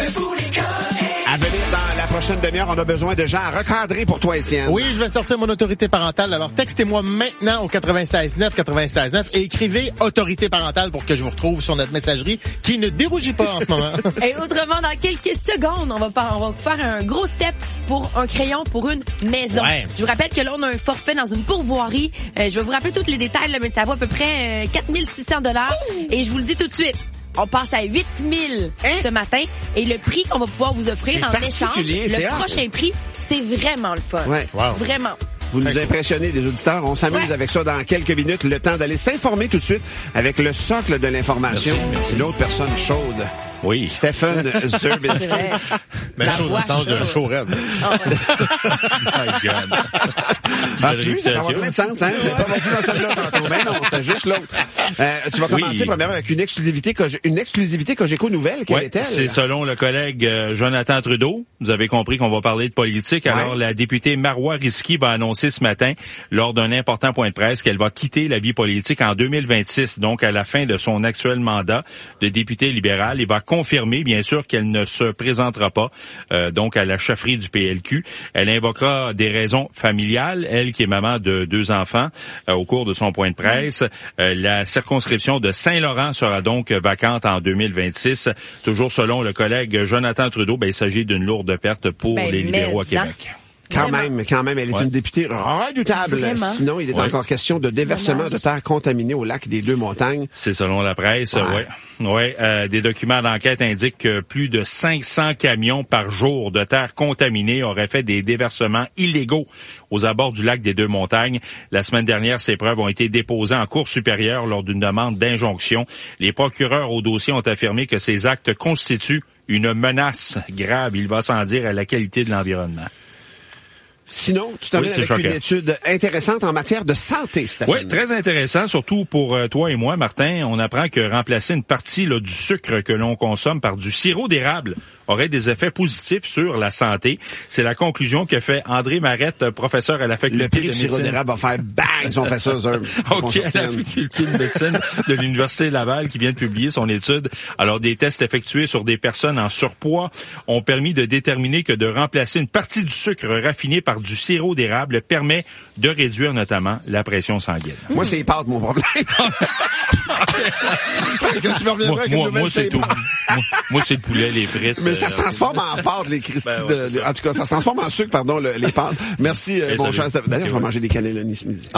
À venir dans la prochaine demi-heure, on a besoin de gens à recadrer pour toi, Étienne. Oui, je vais sortir mon autorité parentale. Alors, textez-moi maintenant au 96.9 et écrivez autorité parentale pour que je vous retrouve sur notre messagerie qui ne dérougit pas en ce moment. Et autrement, dans quelques secondes, on va faire un gros step pour un crayon pour une maison. Ouais. Je vous rappelle que là, on a un forfait dans une pourvoirie. Je vais vous rappeler tous les détails, là, mais ça vaut à peu près 4600 $. Et je vous le dis tout de suite. On passe à 8000 ce matin et le prix qu'on va pouvoir vous offrir en échange, le prochain prix, c'est vraiment le fun. Ouais. Wow. Vraiment. Vous nous impressionnez, les auditeurs. On s'amuse avec ça dans quelques minutes. Le temps d'aller s'informer tout de suite avec le socle de l'information. C'est l'autre personne chaude. Oui. Stephen Zerbinski. Mais chaud dans le sens de chaud raide. My God. Ah, tu vois, ça va avoir plein de sens, hein? T'as pas vendu dans celle-là tantôt. Ben non, t'as juste l'autre. Tu vas commencer premièrement avec une exclusivité Cogeco Nouvelle. Quelle est-elle? C'est selon le collègue Jonathan Trudeau. Vous avez compris qu'on va parler de politique. Alors, la députée Marois Risky va annoncer ce matin, lors d'un important point de presse, qu'elle va quitter la vie politique en 2026, donc à la fin de son actuel mandat de députée libérale. Il va confirmer, bien sûr, qu'elle ne se présentera pas donc à la chefferie du PLQ. Elle invoquera des raisons familiales, elle qui est maman de 2 enfants, au cours de son point de presse. La circonscription de Saint-Laurent sera donc vacante en 2026. Toujours selon le collègue Jonathan Trudeau, il s'agit d'une lourde perte pour les libéraux à Québec. Quand même, elle est une députée redoutable. Vraiment? Sinon, il est encore question de déversement de terre contaminée au lac des Deux-Montagnes. C'est selon la presse, des documents d'enquête indiquent que plus de 500 camions par jour de terre contaminée auraient fait des déversements illégaux aux abords du lac des Deux-Montagnes. La semaine dernière, ces preuves ont été déposées en Cour supérieure lors d'une demande d'injonction. Les procureurs au dossier ont affirmé que ces actes constituent une menace grave, il va sans dire, à la qualité de l'environnement. Sinon, tu t'amènes avec une étude intéressante en matière de santé, Stéphane. Oui, très intéressant, surtout pour toi et moi, Martin. On apprend que remplacer une partie du sucre que l'on consomme par du sirop d'érable aurait des effets positifs sur la santé. C'est la conclusion que fait André Marette, professeur à la faculté de médecine. Le prix du sirop d'érable va faire bang, ils ont fait ça, eux. OK, à la faculté de médecine de l'Université Laval qui vient de publier son étude. Alors, des tests effectués sur des personnes en surpoids ont permis de déterminer que de remplacer une partie du sucre raffiné par du sirop d'érable permet de réduire notamment la pression sanguine. Moi, c'est les pâtes, mon problème. Moi, c'est tout. Moi, c'est le poulet, les frites. Mais ça se transforme en pâte, les Christy. En tout cas, ça se transforme en sucre, pardon, les pâtes. Merci, mon cher. D'ailleurs, je vais manger des cannelloni ce midi.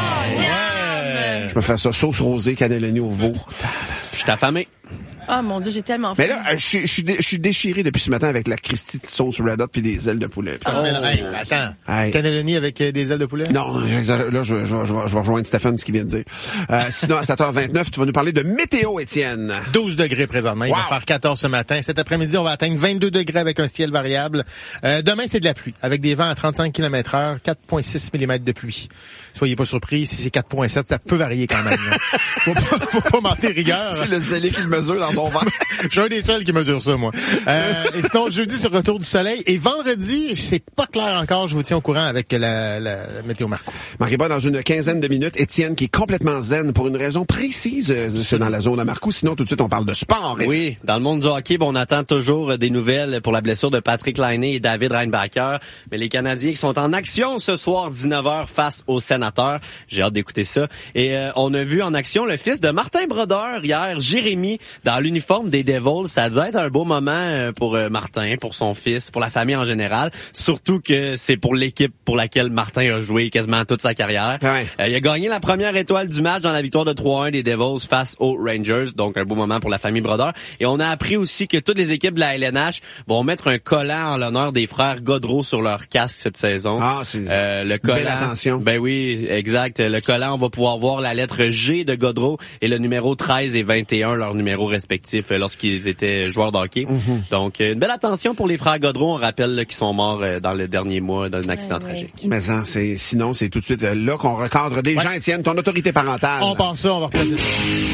Je peux faire ça, sauce rosée, cannelloni au veau. Je suis affamé. Ah, mon Dieu, j'ai tellement faim. Mais là, je suis déchiré depuis ce matin avec la Christy de sauce Red Hot puis des ailes de poulet. Attends. Cannelloni avec des ailes de poulet? Non, là, je vais rejoindre Stéphane, ce qu'il vient de dire. Sinon, à 7h29, tu vas nous parler de météo, Étienne. 12 degrés présentement. Il va faire 14 ce matin. Cet après-midi, on va atteindre 22 degrés avec un ciel variable. Demain, c'est de la pluie, avec des vents à 35 km/h, 4,6 mm de pluie. Soyez pas surpris, si c'est 4,7, ça peut varier quand même. Faut pas mentir rigueur. C'est le zélé qui le mesure dans son ventre. Je suis un des seuls qui mesure ça, moi. Et sinon, jeudi, c'est retour du soleil. Et vendredi, c'est pas clair encore. Je vous tiens au courant avec la météo Marco. Manquez pas, dans une quinzaine de minutes, Étienne qui est complètement zen pour une raison précise. C'est dans la zone à Marco. Sinon, tout de suite, on parle de sport. Oui, dans le monde du hockey, on attend toujours des nouvelles pour la blessure de Patrick Laine et David Reinbacher. Mais les Canadiens qui sont en action ce soir, 19h, face aux Sénateurs. J'ai hâte d'écouter ça. Et on a vu en action le fils de Martin Brodeur hier, Jérémy, dans l'uniforme des Devils. Ça a dû être un beau moment pour Martin, pour son fils, pour la famille en général. Surtout que c'est pour l'équipe pour laquelle Martin a joué quasiment toute sa carrière. Ouais. Il a gagné la première étoile du match dans la victoire de 3-1 des Devils face aux Rangers. Donc un beau moment pour la famille Brodeur. Et on a appris aussi que toutes les équipes de la LNH vont mettre un collant en l'honneur des frères Gaudreau sur leur casque cette saison. Ah, c'est le collant. Belle attention. Ben oui, exact. Le collant, on va pouvoir voir la lettre G de Gaudreau et le numéro 13 et 21, leurs numéros respectifs lorsqu'ils étaient joueurs de hockey. Donc, une belle attention pour les frères Gaudreau. On rappelle qu'ils sont morts dans le dernier mois d'un accident tragique. Mais ça, sinon, c'est tout de suite là qu'on recadre des gens. Étienne, ton autorité parentale. On pense ça, on va replacer ça.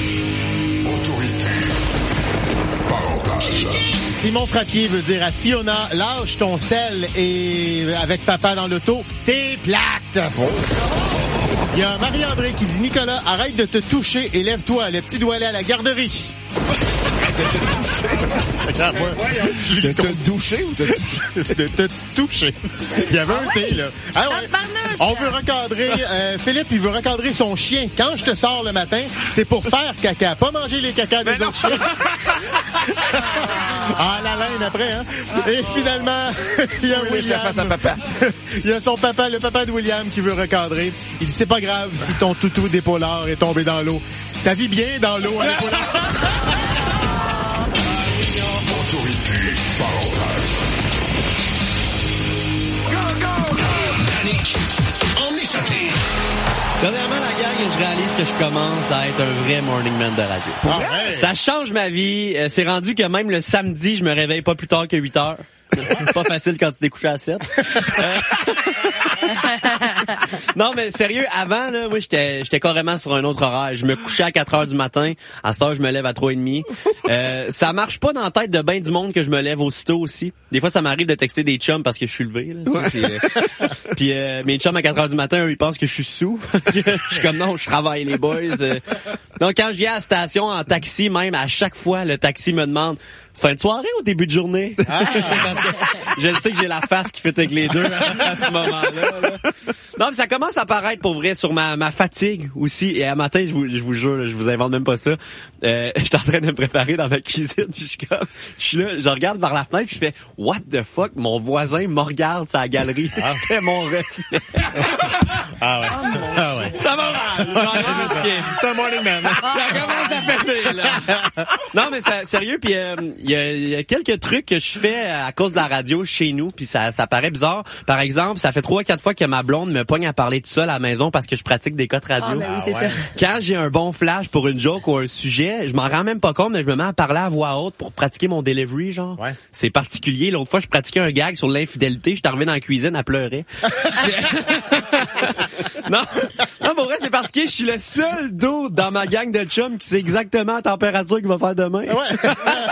Autorité parentale. Simon Frappier veut dire à Fiona, lâche ton sel et avec papa dans l'auto, t'es plate. Il y a Marie-André qui dit, Nicolas, arrête de te toucher et lève-toi, le petit doit aller à la garderie. De te doucher ou de toucher? De te toucher. Il y avait un T, là. Ah ouais. On veut recadrer, Philippe, il veut recadrer son chien. Quand je te sors le matin, c'est pour faire caca, pas manger les cacas des autres chiens. Ah, la laine après, hein. Et finalement, il y a William. Face à papa. Il y a son papa, le papa de William, qui veut recadrer. Il dit, c'est pas grave si ton toutou d'épaulard est tombé dans l'eau. Ça vit bien dans l'eau à l'épaulard. Autorité parentale. Danick, en échappé. Premièrement, la gang, je réalise que je commence à être un vrai morning man de radio. Ça change ma vie. C'est rendu que même le samedi, je me réveille pas plus tard que 8 heures. C'est pas facile quand tu t'es couché à 7. Non, mais sérieux, avant, là, moi, j'étais carrément sur un autre horaire. Je me couchais à 4h du matin. À cette heure, je me lève à 3h30. Ça marche pas dans la tête de ben du monde que je me lève aussitôt aussi. Des fois, ça m'arrive de texter des chums parce que je suis levé. Là, puis mes chums à 4h du matin, eux, ils pensent que je suis sous. Je suis comme, non, je travaille, les boys. Donc, quand je viens à la station en taxi, même, à chaque fois, le taxi me demande... Fin de soirée ou début de journée? Je le sais que j'ai la face qui fait avec les deux à ce moment-là. Là. Non, mais ça commence à paraître pour vrai sur ma fatigue aussi. Et à matin, je vous jure, là, je vous invente même pas ça. J'étais en train de me préparer dans ma cuisine. Je suis là, je regarde par la fenêtre, je fais what the fuck, mon voisin me regarde sur la galerie. C'était mon reflet. Ah ouais. Ah ouais. Ça va mal. C'est un morning man. Ça commence à fesser, là. Non, mais sérieux, puis il y a quelques trucs que je fais à cause de la radio chez nous, puis ça paraît bizarre. Par exemple, ça fait 3-4 fois que ma blonde me pogne à parler tout seul à la maison parce que je pratique des cotes radio. Ah, ben oui, c'est ça. Quand j'ai un bon flash pour une joke ou un sujet, je m'en rends même pas compte, mais je me mets à parler à voix haute pour pratiquer mon delivery, genre. Ouais. C'est particulier. L'autre fois, je pratiquais un gag sur l'infidélité, je suis arrivé dans la cuisine à pleurer. Non, pour vrai, c'est particulier. Je suis le seul dude dans ma gang de chums qui sait exactement la température qu'il va faire demain. Ouais.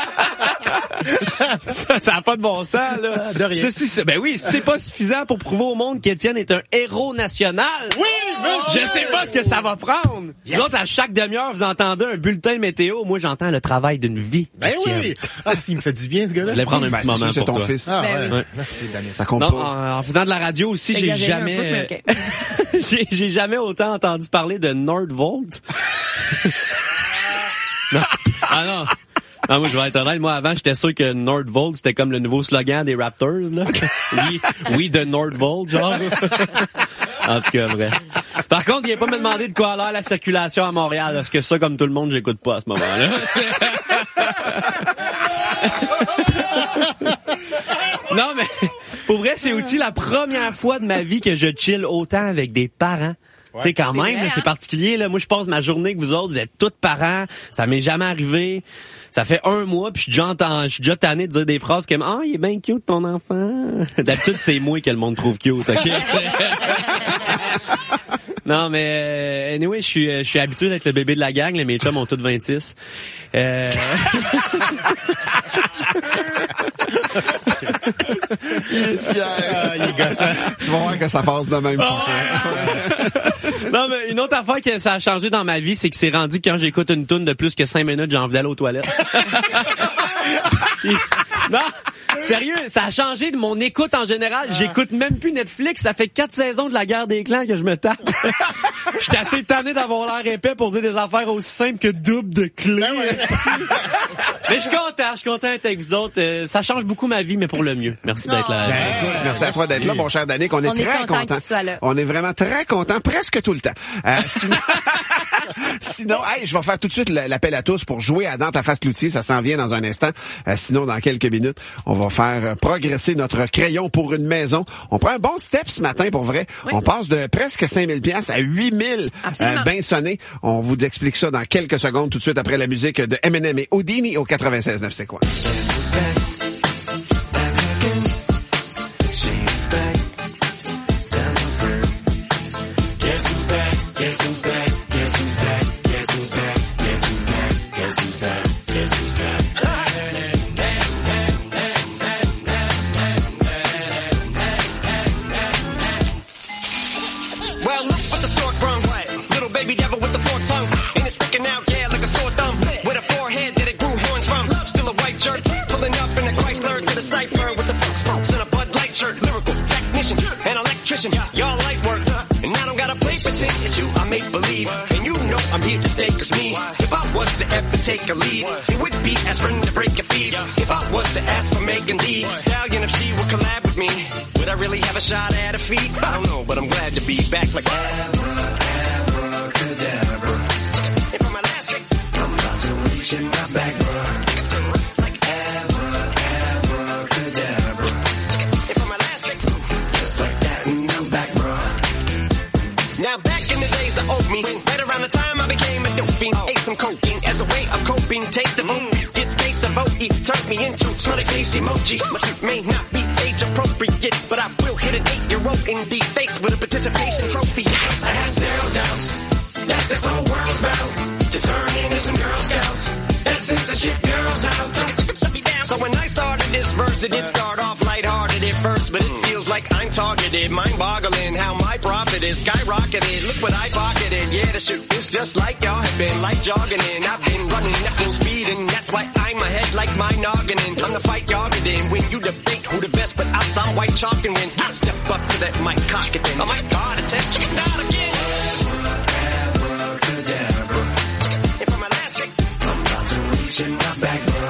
Ça a pas de bon sens, là. De rien. Ben oui, c'est pas suffisant pour prouver au monde qu'Étienne est un héros national. Oui, monsieur! Je sais pas ce que ça va prendre. Yes. L'autre, à chaque demi-heure, vous entendez un bulletin météo. Moi, j'entends le travail d'une vie. Ben Étienne. Oui! Ah, il me fait du bien, ce gars-là. Je voulais prendre un petit moment c'est pour ton toi. fils. Ah, Ben ouais. oui. Merci, Daniel. Ça compte non, pas. en faisant de la radio aussi, j'ai jamais... j'ai jamais autant entendu parler de Nordvolt. Non. Ah non. Ah, moi, je vais être honnête. Moi, avant, j'étais sûr que Nordvolt, c'était comme le nouveau slogan des Raptors, là. Oui, de Nordvolt, genre. En tout cas, vrai. Par contre, il vient pas me demander de quoi a l'air la circulation à Montréal. Parce que ça, comme tout le monde, j'écoute pas à ce moment-là. Non, mais, pour vrai, c'est aussi la première fois de ma vie que je chill autant avec des parents. Ouais, tu sais, quand même, vrai, c'est particulier, là. Moi, je passe ma journée que vous autres, vous êtes tous parents. Ça m'est jamais arrivé. Ça fait 1 mois, puis je suis déjà tanné de dire des phrases comme « Ah, il est bien cute, ton enfant! » D'habitude, c'est moi que le monde trouve cute, OK? Non, mais anyway, je suis habitué d'être le bébé de la gang. Mes chums ont tous 26. Il est fier. Il est gossant. Tu vas voir que ça passe de même. Non, mais une autre affaire que ça a changé dans ma vie, c'est que c'est rendu que quand j'écoute une toune de plus que 5 minutes, j'ai envie d'aller aux toilettes. Non, sérieux, ça a changé de mon écoute en général. J'écoute même plus Netflix. Ça fait 4 saisons de la guerre des clans que je me tape. J'étais assez tanné d'avoir l'air épais pour dire des affaires aussi simples que double de clé. Mais je suis content d'être avec vous autres. Ça change beaucoup ma vie, mais pour le mieux. Merci d'être là. Merci à toi d'être là, mon cher Danick. On est très content. On est vraiment très content, presque tout le temps. Sinon, hey, je vais faire tout de suite l'appel à tous pour jouer à Dans ta face Cloutier. Ça s'en vient dans un instant. Sinon, dans quelques minutes, on va faire progresser notre crayon pour une maison. On prend un bon step ce matin, pour vrai. Oui. On passe de presque 5000 $ à 8000 ben sonné. On vous explique ça dans quelques secondes, tout de suite après la musique de Eminem et Houdini au 96.9. C'est quoi? Y'all light work, and I don't gotta play pretend it's you, I make believe. And you know I'm here to stay, cause me, if I was to ever take a lead, it would be aspirin to break your feet. If I was to ask for Megan Thee Stallion, if she would collab with me, would I really have a shot at her feet? I don't know, but I'm glad to be back like abracadabra. And for my last trick, I'm about to reach in my back, bro. Now back in the days of old me, right around the time I became a dope fiend, ate some cocaine as a way of coping, take the vote, get space of vote, turned me into smiley face emoji. My suit may not inappropriate, but I will hit an 8-year-old in the face with a participation trophy. Yes, I have zero doubts that this whole world's bound to turn into some Girl Scouts and censorship girls out. So when I started this verse, it did start off lighthearted at first, but it feels like I'm targeted, mind-boggling how my profit is skyrocketed. Look what I pocketed, yeah, the shit is just like y'all have been, like jogging in. I've been running at full speed, and that's why I'm ahead like my noggin. I'm the fight y'all get in when you debate who the best, but I'm some white chalk, and when I step up to that mic, cock it in. Oh my God, it's that chicken out again. Abracadabra. And for my last trick, I'm about to reach in my back, bro.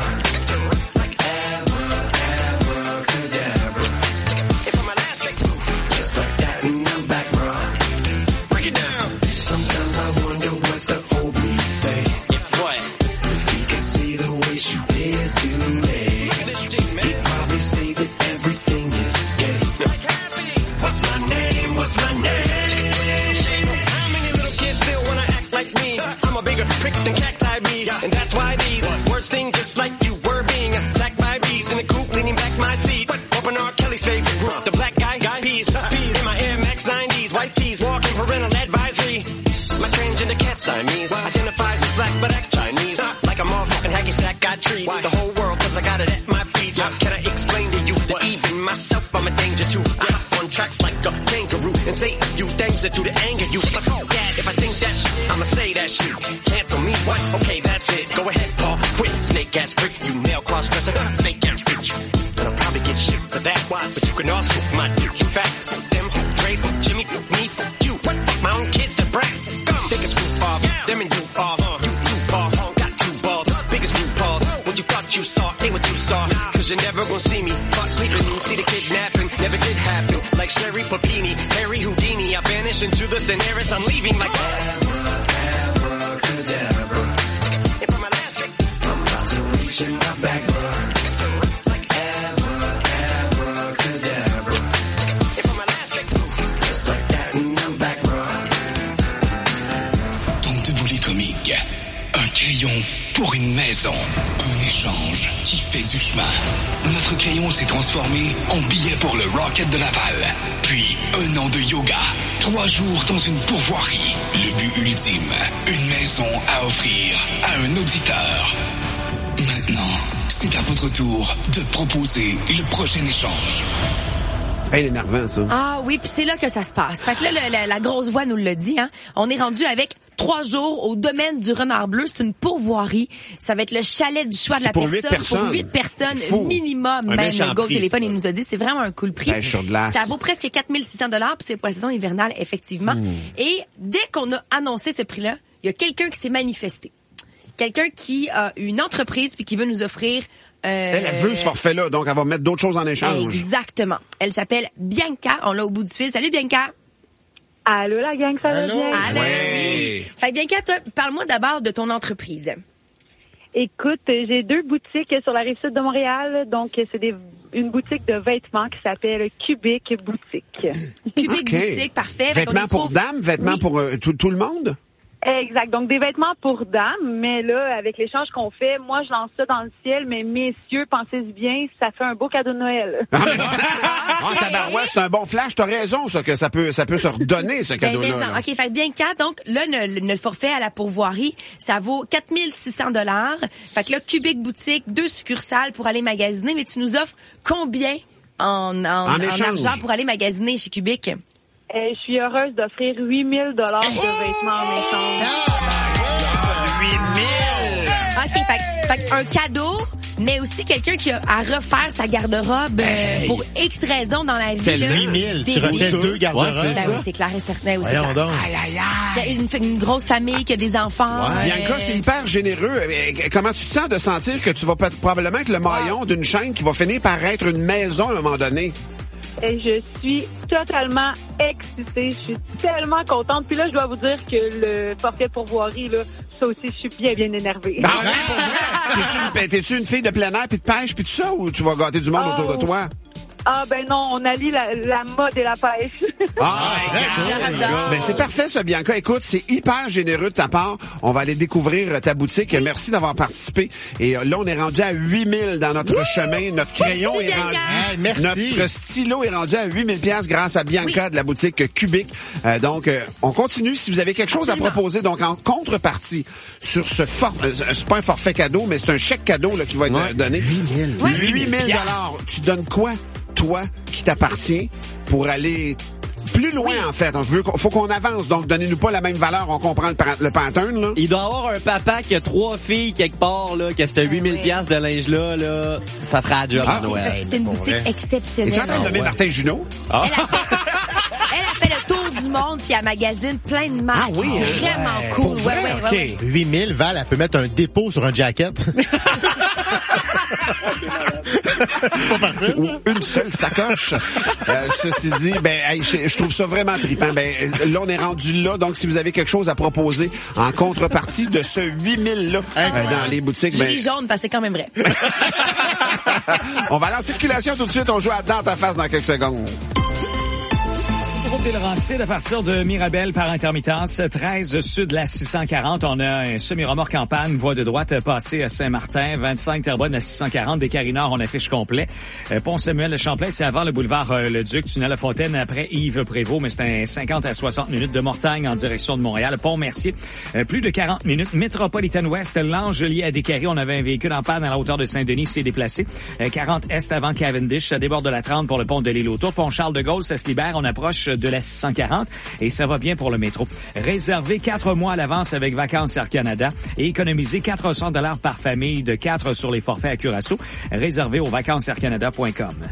And that's why these words sting just like you were being attacked by bees in the coop, leaning back my seat. Open R. Kelly's favorite group, the black guy, peas. In my Air Max 90s, white tees, walking parental advisory. My transgender cat Siamese identifies as black but acts Chinese. Like a motherfucking hacky sack, got treat the whole world cause I got it at my feet. How can I explain to you that even myself I'm a danger to? I hop on tracks like a kangaroo and say a few things that to the anger you. But fuck that, if I think that shit, I'ma say that shit. Cancel me, what? Okay, that's it. Go ahead, Paul. Quit, snake ass prick, you nail cross-dresser, fake ass bitch. And I'll probably get shit for that, why? But you can also my dick. In fact, fuck them, Dre, fuck Jimmy, fuck me, fuck you. What? Fuck my own kids that brag. Go. Biggest roof off, them and you off. You too far, got two balls. Biggest root balls. What you thought you saw, ain't what you saw. Cause you're never gonna see me. Caught sleeping, see the kidnapping. Never did happen. Like Sherry Papini, Harry Houdini. I vanish into the thin air as I'm leaving like abracadabra. And for my last trick, I'm about to reach in my back, bro. Like abracadabra. And for my last trick, just like that, and I'm back, bro. Ton debout les comiques. Un crayon pour une maison. Un échange qui fait du chemin. Notre crayon s'est transformé en billet pour le Rocket de Laval. Puis, un an de yoga. 3 jours dans une pourvoirie. Le but ultime, une maison à offrir à un auditeur. Maintenant, c'est à votre tour de proposer le prochain échange. Bien énervant, ça. Ah oui, puis c'est là que ça se passe. Fait que là, la grosse voix nous l'a dit, hein. On est rendu avec 3 jours au domaine du Renard Bleu. C'est une pourvoirie. Ça va être le chalet du choix de la personne. Pour 8 personnes minimum. Même le gars au téléphone, il nous a dit, c'est vraiment un cool prix. Ça vaut presque 4600 $, puis c'est pour la saison hivernale, effectivement. Et dès qu'on a annoncé ce prix-là, il y a quelqu'un qui s'est manifesté. Quelqu'un qui a une entreprise puis qui veut nous offrir elle veut ce forfait-là, donc elle va mettre d'autres choses en échange. Exactement. Elle s'appelle Bianca. On l'a au bout du fil. Salut, Bianca. Allô, la gang, ça va bien? Allô, oui. Fait que Bianca, toi, parle-moi d'abord de ton entreprise. Écoute, j'ai 2 boutiques sur la Rive-Sud de Montréal. Donc, c'est une boutique de vêtements qui s'appelle Cubic Boutique. Cubic Boutique, parfait. Vêtements pour dames, vêtements pour tout le monde? Exact. Donc, des vêtements pour dames, mais là, avec l'échange qu'on fait, moi, je lance ça dans le ciel, mais messieurs, pensez-y bien, ça fait un beau cadeau de Noël. Tabarouette, c'est un bon flash. T'as raison, ça, que ça peut se redonner, ce cadeau-là. Là. OK, fait bien 4. Donc, là, le forfait à la pourvoirie, ça vaut 4600 $. Fait que là, Cubic Boutique, 2 succursales pour aller magasiner, mais tu nous offres combien en argent pour aller magasiner chez Cubic? Je suis heureuse d'offrir 8000 $ de vêtements en échange. 8000! OK, fait un cadeau, mais aussi quelqu'un qui a à refaire sa garde-robe pour X raisons dans la vie. C'est 8000, tu refais 2 garde-robes. Oui, c'est clair et certain. Oui, voyons donc. Il y a une grosse famille qui a des enfants. Bianca, c'est hyper généreux. Comment tu te sens de sentir que tu vas probablement être le maillon d'une chaîne qui va finir par être une maison à un moment donné? Et je suis totalement excitée. Je suis tellement contente. Puis là, je dois vous dire que le forfait pourvoirie, là, ça aussi, je suis bien énervée. T'es-tu une fille de plein air, puis de pêche, puis tout ça, ou tu vas gâter du monde autour de toi? Ah, ben non, on allie la mode et la pêche. Ben, c'est parfait, ça, Bianca. Écoute, c'est hyper généreux de ta part. On va aller découvrir ta boutique. Merci d'avoir participé. Et là, on est rendu à 8000 dans notre chemin. Notre crayon est rendu. Merci. Notre stylo est rendu à 8000 pièces grâce à Bianca de la boutique Cubic. Donc, on continue. Si vous avez quelque chose à proposer, donc en contrepartie sur ce c'est pas un forfait cadeau, mais c'est un chèque cadeau là, qui va être donné. 8000 $. Tu donnes quoi, toi, qui t'appartient pour aller plus loin, en fait? Faut qu'on avance, donc donnez-nous pas la même valeur, on comprend le pattern, là. Il doit y avoir un papa qui a 3 filles quelque part, là, qui a ce 8000 pièces de linge-là, là, ça fera un job à Noël. C'est une boutique exceptionnelle. Es-tu en train de nommer Martin Junot? Elle a fait le tour du monde puis elle magasine plein de marques. Ah oui, vraiment cool. OK. 8000, Val, elle peut mettre un dépôt sur un jacket. C'est pas parfait, ça? Ou une seule sacoche. Ceci dit, je trouve ça vraiment trippant. Là, on est rendu là. Donc, si vous avez quelque chose à proposer en contrepartie de ce 8000-là dans les boutiques... J'ai jaune parce que c'est quand même vrai. On va aller en circulation tout de suite. On joue à dans ta face dans quelques secondes. Des Laurentides à partir de Mirabel par intermittence, 13 sud de la 640. On a un semi-remorque en panne, voie de droite passée à Saint-Martin, 25 Terrebonne à 640, des Carinards, on affiche complet. Pont Samuel-le-Champlain, c'est avant le boulevard Le Duc, tunnel La Fontaine après Yves Prévost, mais c'est un 50 à 60 minutes de Mortagne en direction de Montréal. Pont Mercier, plus de 40 minutes. Métropolitaine Ouest, L'Angelier à Descaries, on avait un véhicule en panne à la hauteur de Saint-Denis, s'est déplacé. 40 Est avant Cavendish, ça déborde de la 30 pour le pont de l'île Autour. Pont Charles-de-Gaulle, ça se libère, on approche de la 640 et ça va bien pour le métro. Réservez 4 mois à l'avance avec Vacances Air Canada et économisez 400 $ par famille de 4 sur les forfaits à Curaçao. Réservez au vacancesaircanada.com.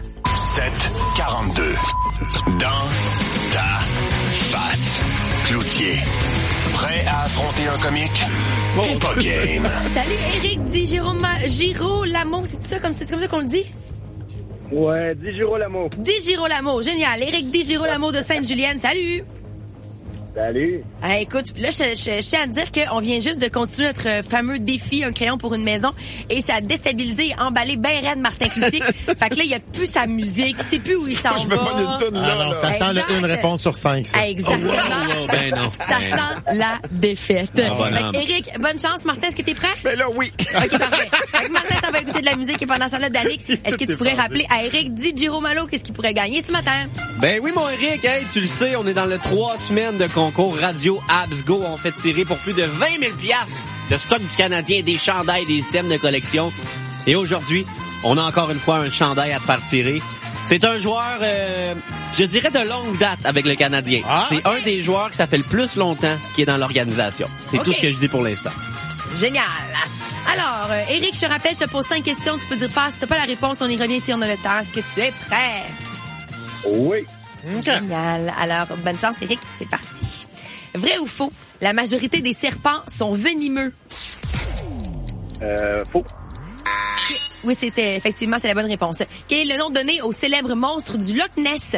742. Dans ta face. Cloutier. Prêt à affronter un comique? Pas game. Salut Éric Di-Girolamo, c'est comme ça qu'on le dit? Ouais, Di-Girolamo. Di-Girolamo, génial. Éric Di-Girolamo de Sainte-Julienne, salut. Salut. Écoute, là, je tiens à te dire qu'on vient juste de continuer notre fameux défi, un crayon pour une maison, et ça a déstabilisé et emballé ben raide Martin Cloutier. Fait que là, il y a plus sa musique, il sait plus où il s'en va. Je me demande une toune là. Non, ça sent une réponse sur 5, ça. Exactement. Non. Ça sent la défaite. Éric, bonne chance. Martin, est-ce que t'es prêt? Ben là, oui. OK, parfait. Fait que Martin, t'en vas écouter de la musique et pendant ce temps-là, Danick, est-ce que tu pourrais rappeler à Éric Di-Girolamo qu'est-ce qu'il pourrait gagner ce matin? Ben oui, mon Éric, hey, tu le sais, on est dans le 3 semaines de concours Radio Abs Go. On fait tirer pour plus de 20 000 piastres de stock du Canadien, des chandails, des items de collection. Et aujourd'hui, on a encore une fois un chandail à te faire tirer. C'est un joueur, je dirais, de longue date avec le Canadien. C'est un des joueurs que ça fait le plus longtemps qui est dans l'organisation. C'est tout ce que je dis pour l'instant. Génial. Alors, Éric, je te rappelle, je te pose 5 questions. Tu peux dire pas. Si t'as pas la réponse, on y revient si on a le temps. Est-ce que tu es prêt? Oui. Génial. Alors, bonne chance, Éric. C'est parti. Vrai ou faux? La majorité des serpents sont venimeux. Faux. Oui, effectivement, c'est la bonne réponse. Quel est le nom donné au célèbre monstre du Loch Ness?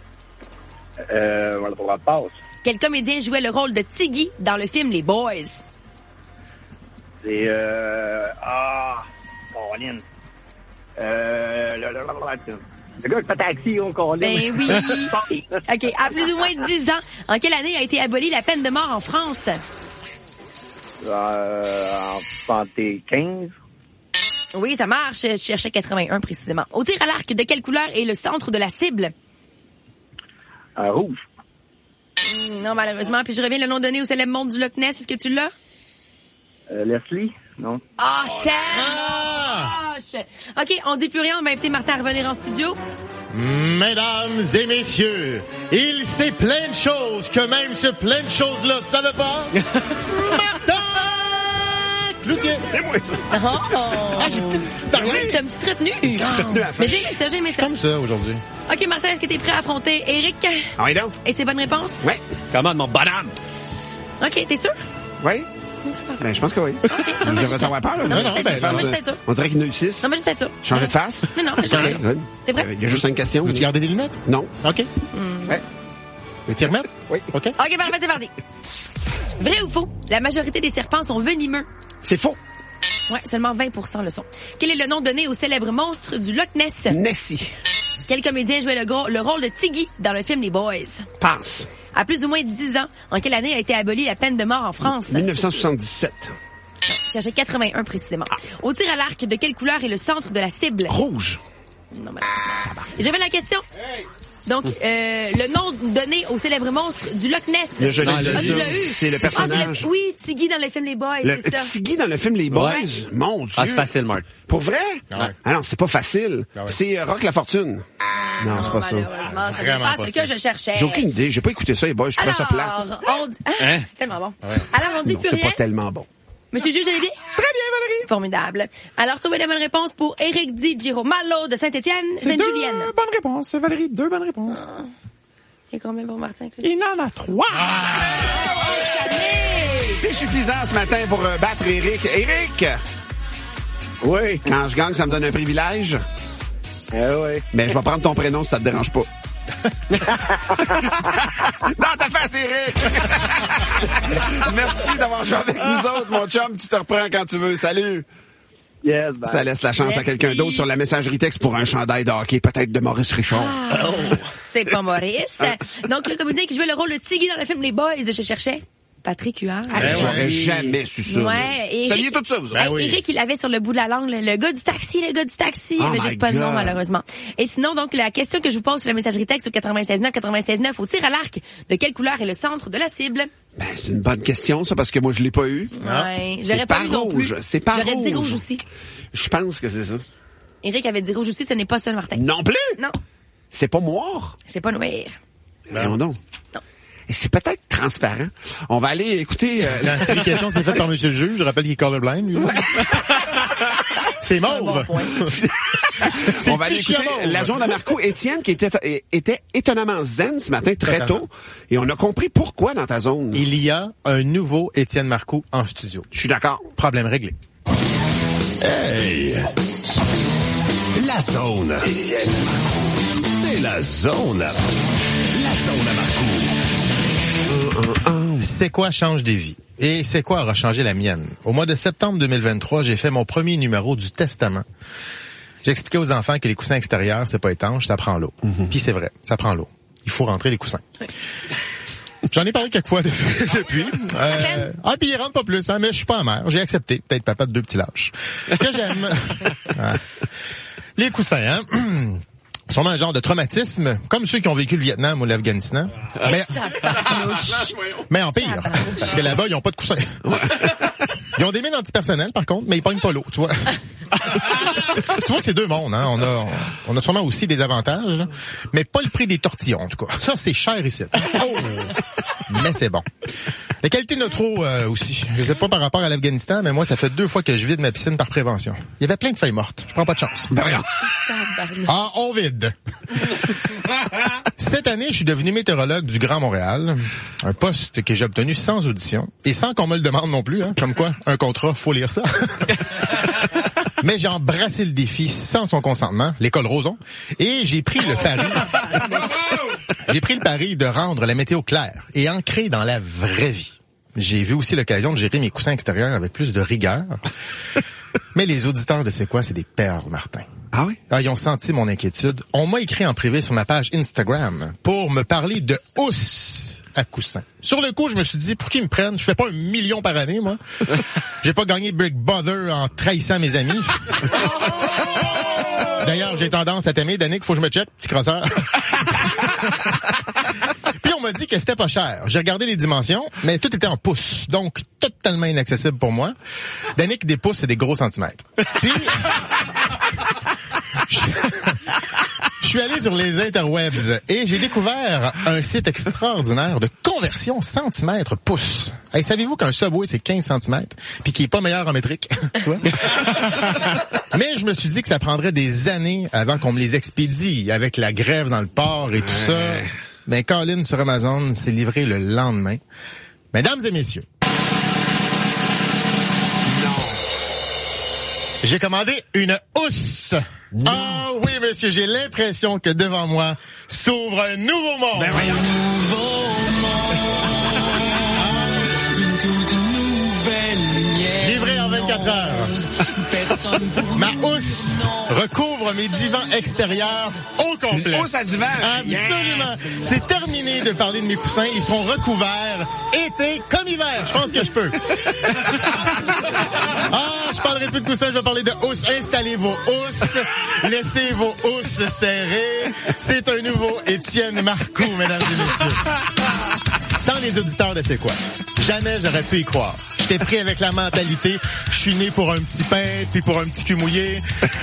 On passe. Quel comédien jouait le rôle de Tiggy dans le film Les Boys? C'est Pauline. Le gars qui fait taxi au Colin. Ben oui. OK. À plus ou moins 10 ans, en quelle année a été abolie la peine de mort en France? En 75. Oui, ça marche. Je cherchais 81 précisément. Au tir à l'arc, de quelle couleur est le centre de la cible? Rouge. Non, malheureusement. Puis je reviens, le nom donné au célèbre monstre du Loch Ness. Est-ce que tu l'as? Leslie? Non. Ah, OK, on dit plus rien. On va inviter Martin à revenir en studio. Mesdames et messieurs, il sait plein de choses que même ce plein de choses-là savait pas. Martin Cloutier. J'ai une petite retenue. Mais j'ai aimé ça. Comme ça aujourd'hui. OK, Martin, est-ce que t'es prêt à affronter Éric? Ah oui, donc. Et c'est bonne réponse? Oui. Comment, mon bonhomme? OK, t'es sûr? Oui. Ben, je pense que oui. Okay. Je devrais avoir peur, là. Non, j'étais sûr. On dirait qu'il y en a eu 6. Non, mais j'étais sûr. Changer de face? Non, j'étais sûr. T'es prêt? Il y a juste 5 questions. Veux-tu garder des lunettes? Non. OK. Ouais. Veux-tu y remettre? Oui. OK. OK, parfait, c'est parti. Vrai ou faux? La majorité des serpents sont venimeux. C'est faux. Ouais, seulement 20% le sont. Quel est le nom donné au célèbre monstre du Loch Ness? Nessie. Quel comédien jouait le rôle de Tiggy dans le film Les Boys? Passe. À plus ou moins 10 ans, en quelle année a été abolie la peine de mort en France? 1977. Je cherchais 81 précisément. Au tir à l'arc, de quelle couleur est le centre de la cible? Rouge. Non, malheureusement. J'avais la question. Donc, le nom donné au célèbre monstre du Loch Ness. Je l'ai dit, ça. C'est le personnage. Oui, Tiggy dans le film Les Boys, c'est ça. Tiggy dans le film Les Boys? Ouais. Mon Dieu. Ah, c'est facile, Marc. Pour vrai? Ouais. Ah non, c'est pas facile. Ah ouais. C'est Rock La Fortune. Non, c'est pas ça. Malheureusement, ça n'est pas ce que je cherchais. J'ai aucune idée. J'ai pas écouté ça, Les Boys. Je trouvais ça plat. Alors, on dit... c'est tellement bon. Ouais. Alors, on dit non, plus c'est rien. pas tellement bon. Monsieur le juge, allez bien? Très bien, Valérie. Formidable. Alors, trouvez la bonne réponse pour Éric Di Giromalo de Saint-Étienne, Sainte-Julienne. 2 bonnes réponses, Valérie. 2 bonnes réponses. Et combien pour Martin? Il en a 3. C'est suffisant ce matin pour battre Éric. Éric! Oui. Quand je gagne, ça me donne un privilège. Oui. Mais je vais prendre ton prénom si ça te dérange pas. Dans ta face, Éric! Merci d'avoir joué avec nous autres, mon chum. Tu te reprends quand tu veux. Salut! Yes, bye. Ça laisse la chance à quelqu'un d'autre sur la messagerie texte pour un chandail de hockey, peut-être de Maurice Richard. C'est pas Maurice. Donc, le comédien qui jouait le rôle de Tiggy dans le film Les Boys, je cherchais Patrick Huard. J'aurais jamais su ça. Ouais. Vous saviez tout ça, vous? Éric, il avait sur le bout de la langue le gars du taxi. Il avait juste pas de nom, malheureusement. Et sinon, donc, la question que je vous pose sur la messagerie texte au 96.9, au tir à l'arc, de quelle couleur est le centre de la cible? Ben, c'est une bonne question, ça, parce que moi, je l'ai pas eu. Ouais. J'aurais pas eu non plus. C'est pas rouge. J'aurais dit rouge aussi. Je pense que c'est ça. Éric avait dit rouge aussi, ce n'est pas ça, Martin. Non plus? Non. C'est pas noir? C'est pas noir. Non. Non. Et c'est peut-être transparent. On va aller écouter... La série de questions, c'est faite par Monsieur le juge. Je rappelle qu'il est colorblind, lui. C'est mauve. Bon on va aller écouter la zone à Marco Étienne qui était étonnamment zen ce matin, très tôt. Et on a compris pourquoi dans ta zone. Il y a un nouveau Étienne Marcoux en studio. Je suis d'accord. Problème réglé. Hey! La zone. C'est la zone. La zone à Marcoux. C'est quoi change des vies? Et c'est quoi aura changé la mienne? Au mois de septembre 2023, j'ai fait mon premier numéro du Testament. J'ai expliqué aux enfants que les coussins extérieurs, c'est pas étanche, ça prend l'eau. Puis c'est vrai, ça prend l'eau. Il faut rentrer les coussins. J'en ai parlé quelques fois depuis. Puis il rentre pas plus, hein, mais je suis pas amer. J'ai accepté. Peut-être papa de 2 petits lâches. Que j'aime. Les coussins, hein. Sûrement un genre de traumatisme, comme ceux qui ont vécu le Vietnam ou l'Afghanistan. Mais en pire, parce que là-bas, ils ont pas de coussins. Ils ont des mines antipersonnelles, par contre, mais ils pognent pas l'eau, tu vois. Tu vois que c'est deux mondes, hein. On a sûrement aussi des avantages, là, mais pas le prix des tortillons, en tout cas. Ça, c'est cher ici. Oh! Mais c'est bon. La qualité de notre eau aussi. Je sais pas par rapport à l'Afghanistan, mais moi, ça fait 2 fois que je vide ma piscine par prévention. Il y avait plein de feuilles mortes. Je prends pas de chance. On vide. Cette année, je suis devenu météorologue du Grand Montréal. Un poste que j'ai obtenu sans audition. Et sans qu'on me le demande non plus, hein. Comme quoi, un contrat, faut lire ça. Mais j'ai embrassé le défi sans son consentement, l'école Roson. Et j'ai pris le pari. J'ai pris le pari de rendre la météo claire et ancrée dans la vraie vie. J'ai vu aussi l'occasion de gérer mes coussins extérieurs avec plus de rigueur. Mais les auditeurs de C'est quoi, c'est des perles, Martin. Ah oui? Ils ont senti mon inquiétude. On m'a écrit en privé sur ma page Instagram pour me parler de housse à coussin. Sur le coup, je me suis dit, pour qu'ils me prennent? Je fais pas 1 million par année, moi. J'ai pas gagné Big Brother en trahissant mes amis. D'ailleurs, j'ai tendance à t'aimer, Danick, faut que je me check, petit crosseur. Puis on m'a dit que c'était pas cher. J'ai regardé les dimensions, mais tout était en pouces, donc totalement inaccessible pour moi. Danick, des pouces, c'est des gros centimètres. Puis... Je suis allé sur les interwebs et j'ai découvert un site extraordinaire de conversion centimètre-pouce. Hey, savez-vous qu'un Subway, c'est 15 cm, puis qu'il est pas meilleur en métrique? Tu vois? Mais je me suis dit que ça prendrait des années avant qu'on me les expédie, avec la grève dans le port et tout ça. Mais Colin sur Amazon s'est livré le lendemain. Mesdames et messieurs, j'ai commandé une housse. Ah oui, monsieur, j'ai l'impression que devant moi s'ouvre un nouveau monde. Ben voyons. Livré en 24 heures. Ma housse recouvre mes divans extérieurs au complet. Housse à divan. Absolument. Yes. C'est terminé de parler de mes poussins. Ils seront recouverts été comme hiver. Je pense que je peux. Je parlerai plus de poussins. Je vais parler de housse. Installez vos housses. Laissez vos housses serrées. C'est un nouveau Étienne Marcoux, mesdames et messieurs. Sans les auditeurs de C'est quoi? Jamais j'aurais pu y croire. J'étais pris avec la mentalité, je suis né pour un petit pain, puis pour un petit cul mouillé.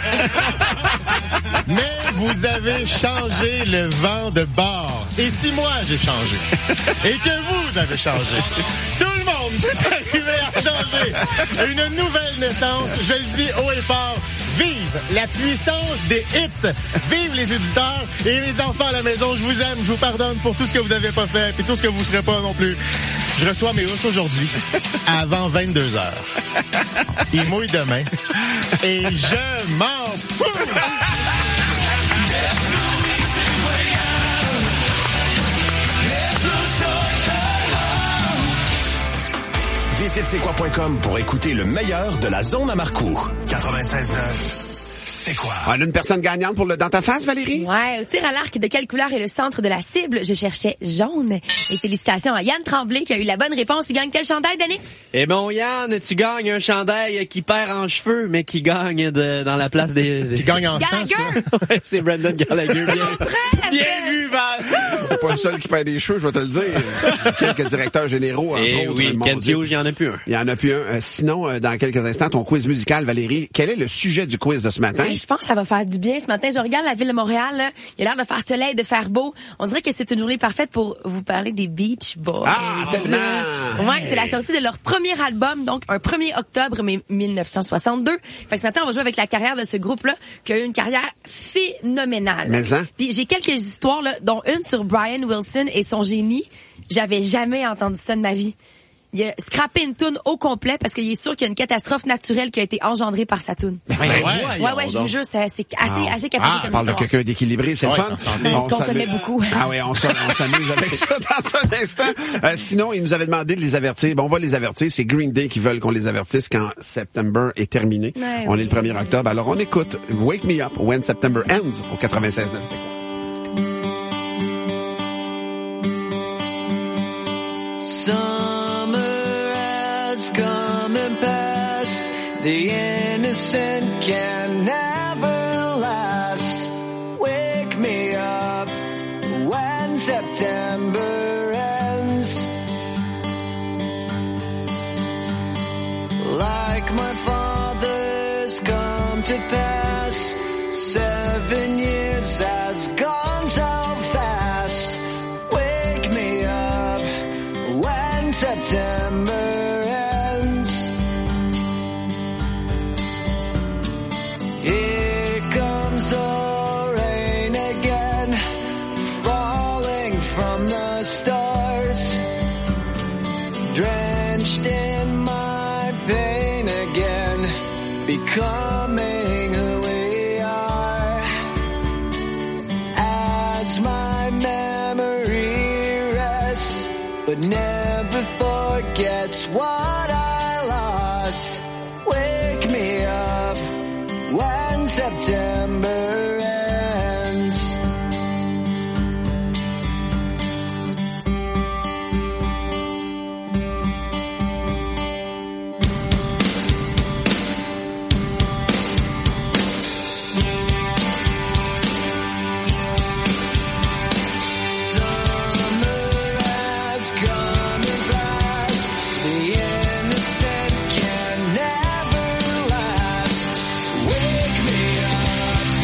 Mais vous avez changé le vent de bord. Et si moi j'ai changé, et que vous avez changé, tout le monde peut arriver à changer. Une nouvelle naissance, je le dis haut et fort. Vive la puissance des hits. Vive les éditeurs et les enfants à la maison. Je vous aime, je vous pardonne pour tout ce que vous avez pas fait et tout ce que vous serez pas non plus. Je reçois mes housses aujourd'hui avant 22h. Ils mouillent demain et je m'en fous. Visite c'est-quoi.com pour écouter le meilleur de la zone à Marcourt. 96.9. C'est quoi? On a une personne gagnante pour le dans ta face, Valérie? Ouais, au tir à l'arc, de quelle couleur est le centre de la cible? Je cherchais jaune. Et félicitations à Yann Tremblay qui a eu la bonne réponse. Il gagne quel chandail, Danick? Eh bon, Yann, tu gagnes un chandail qui perd en cheveux, mais qui gagne dans la place des... Qui gagne en sens. Ouais, c'est Brendan Gallagher. Bien vu, Val! C'est pas le seul qui perd des cheveux, je vais te le dire. Quelques directeurs généraux, entre autres. Oui, Ken Hughes, il y en a plus un. Il y en a plus un. Sinon, dans quelques instants, ton quiz musical, Valérie. Quel est le sujet du quiz de ce matin? Je pense que ça va faire du bien ce matin. Je regarde la ville de Montréal, là. Il a l'air de faire soleil, de faire beau. On dirait que c'est une journée parfaite pour vous parler des Beach Boys. Ouais, c'est la sortie de leur premier album, donc un 1er octobre 1962. Fait que ce matin, on va jouer avec la carrière de ce groupe-là, qui a eu une carrière phénoménale. Mais hein? Puis j'ai quelques histoires, là, dont une sur Brian Wilson et son génie. J'avais jamais entendu ça de ma vie. Il a scrappé une toune au complet parce qu'il est sûr qu'il y a une catastrophe naturelle qui a été engendrée par sa toune. Ouais, je vous jure, c'est assez capoté comme parle de quelqu'un d'équilibré, c'est le fun. On consommait beaucoup. On s'amuse avec ça dans un instant. Sinon, il nous avait demandé de les avertir. Bon, on va les avertir. C'est Green Day qui veulent qu'on les avertisse quand September est terminé. On est le 1er octobre. Alors, on écoute Wake Me Up When September Ends au 96.9. C'est quoi? Come and past, the innocent can never last. Wake me up when September ends. Like my father's come to pass, 7 years has gone so fast. Wake me up when September stars, drenched in my pain again, becoming who we are. As my memory rests, but never forgets what I lost. Wake me up when September ends. When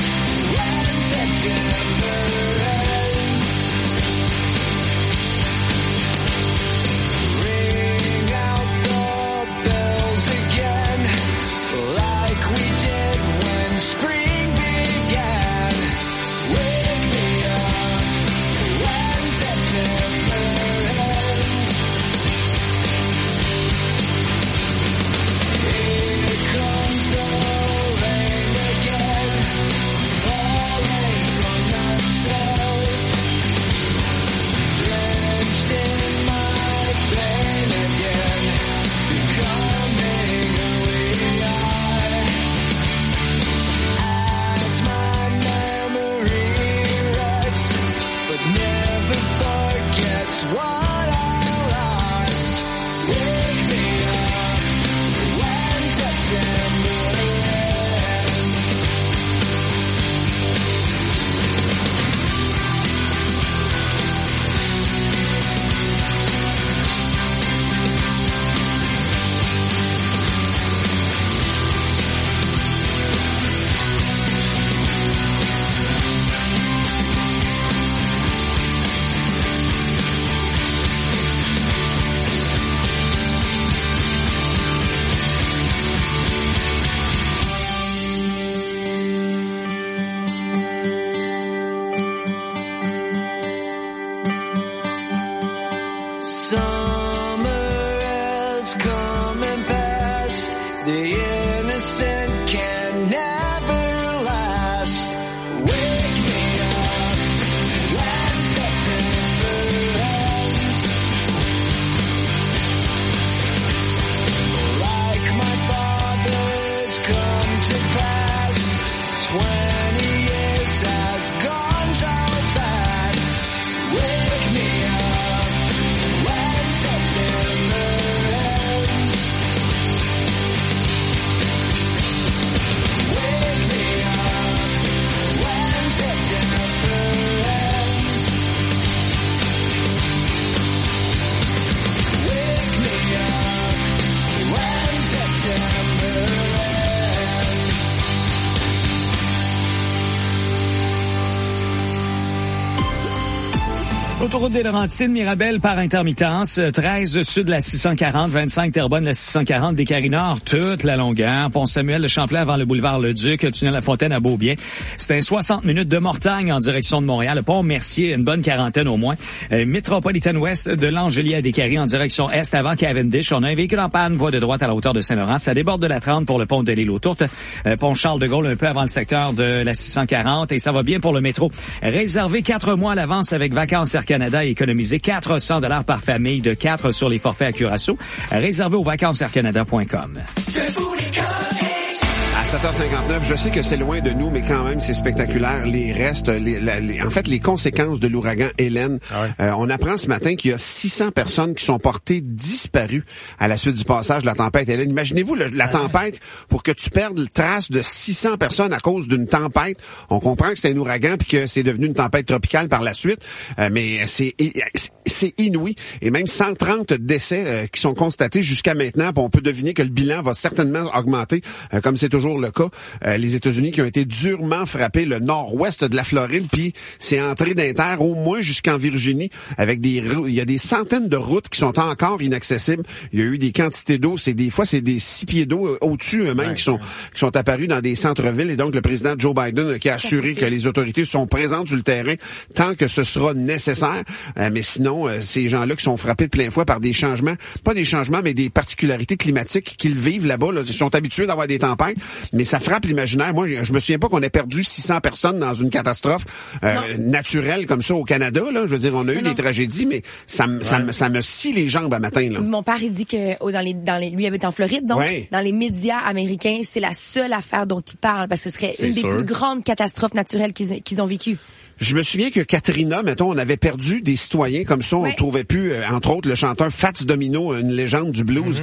has come and passed. The innocent can never last. Wake me up when September ends. Like my father's come to pass. 20 years has gone so fast. Wake me up when September ends. Wake me up when September ends. Wake me up when September ends. Autoroute des Laurentides, Mirabel par intermittence, 13 sud la 640, 25 Terrebonne la 640, Descaries Nord, toute la longueur, Pont-Samuel, le Champlain avant le boulevard Le Duc, tunnel La Fontaine à Beaubien. C'était 60 minutes de Mortagne en direction de Montréal, le pont Mercier, une bonne quarantaine au moins. Métropolitaine Ouest de l'Angelier à Descaries en direction Est avant Cavendish. On a un véhicule en panne, voie de droite à la hauteur de Saint-Laurent. Ça déborde de la 30 pour le pont de l'île aux Tourtes. Pont Charles-de-Gaulle un peu avant le secteur de la 640 et ça va bien pour le métro. Réservé 4 mois à l'avance avec Vacances Air Canada et économiser $400 par famille de 4 sur les forfaits à Curaçao. Réservé au vacancesaircanada.com. À 7h59, je sais que c'est loin de nous, mais quand même, c'est spectaculaire. Les restes, en fait, les conséquences de l'ouragan Hélène. On apprend ce matin qu'il y a 600 personnes qui sont portées disparues à la suite du passage de la tempête Hélène. Imaginez-vous la tempête, pour que tu perdes trace de 600 personnes à cause d'une tempête. On comprend que c'est un ouragan puis que c'est devenu une tempête tropicale par la suite, mais c'est inouï. Et même 130 décès qui sont constatés jusqu'à maintenant. Puis on peut deviner que le bilan va certainement augmenter, comme c'est toujours le cas. Les États-Unis qui ont été durement frappés, le nord-ouest de la Floride, puis c'est entré dans les terres au moins jusqu'en Virginie, avec il y a des centaines de routes qui sont encore inaccessibles. Il y a eu des quantités d'eau, des fois c'est des 6 pieds d'eau au-dessus eux-mêmes qui sont apparus dans des centres-villes. Et donc le président Joe Biden qui a assuré que les autorités sont présentes sur le terrain tant que ce sera nécessaire. Mais sinon, ces gens-là qui sont frappés de plein fouet par des changements, pas des changements, mais des particularités climatiques qu'ils vivent là-bas, ils sont habitués d'avoir des tempêtes. Mais ça frappe l'imaginaire. Moi, je me souviens pas qu'on ait perdu 600 personnes dans une catastrophe naturelle comme ça au Canada. Là, je veux dire, on a eu des tragédies, mais ça me scie les jambes à matin. Là. Mon père, il dit que lui il habite en Floride, donc dans les médias américains, c'est la seule affaire dont il parle parce que ce serait une des plus grandes catastrophes naturelles qu'ils ont vécues. Je me souviens que Katrina, mettons, on avait perdu des citoyens comme ça. On trouvait plus, entre autres, le chanteur Fats Domino, une légende du blues,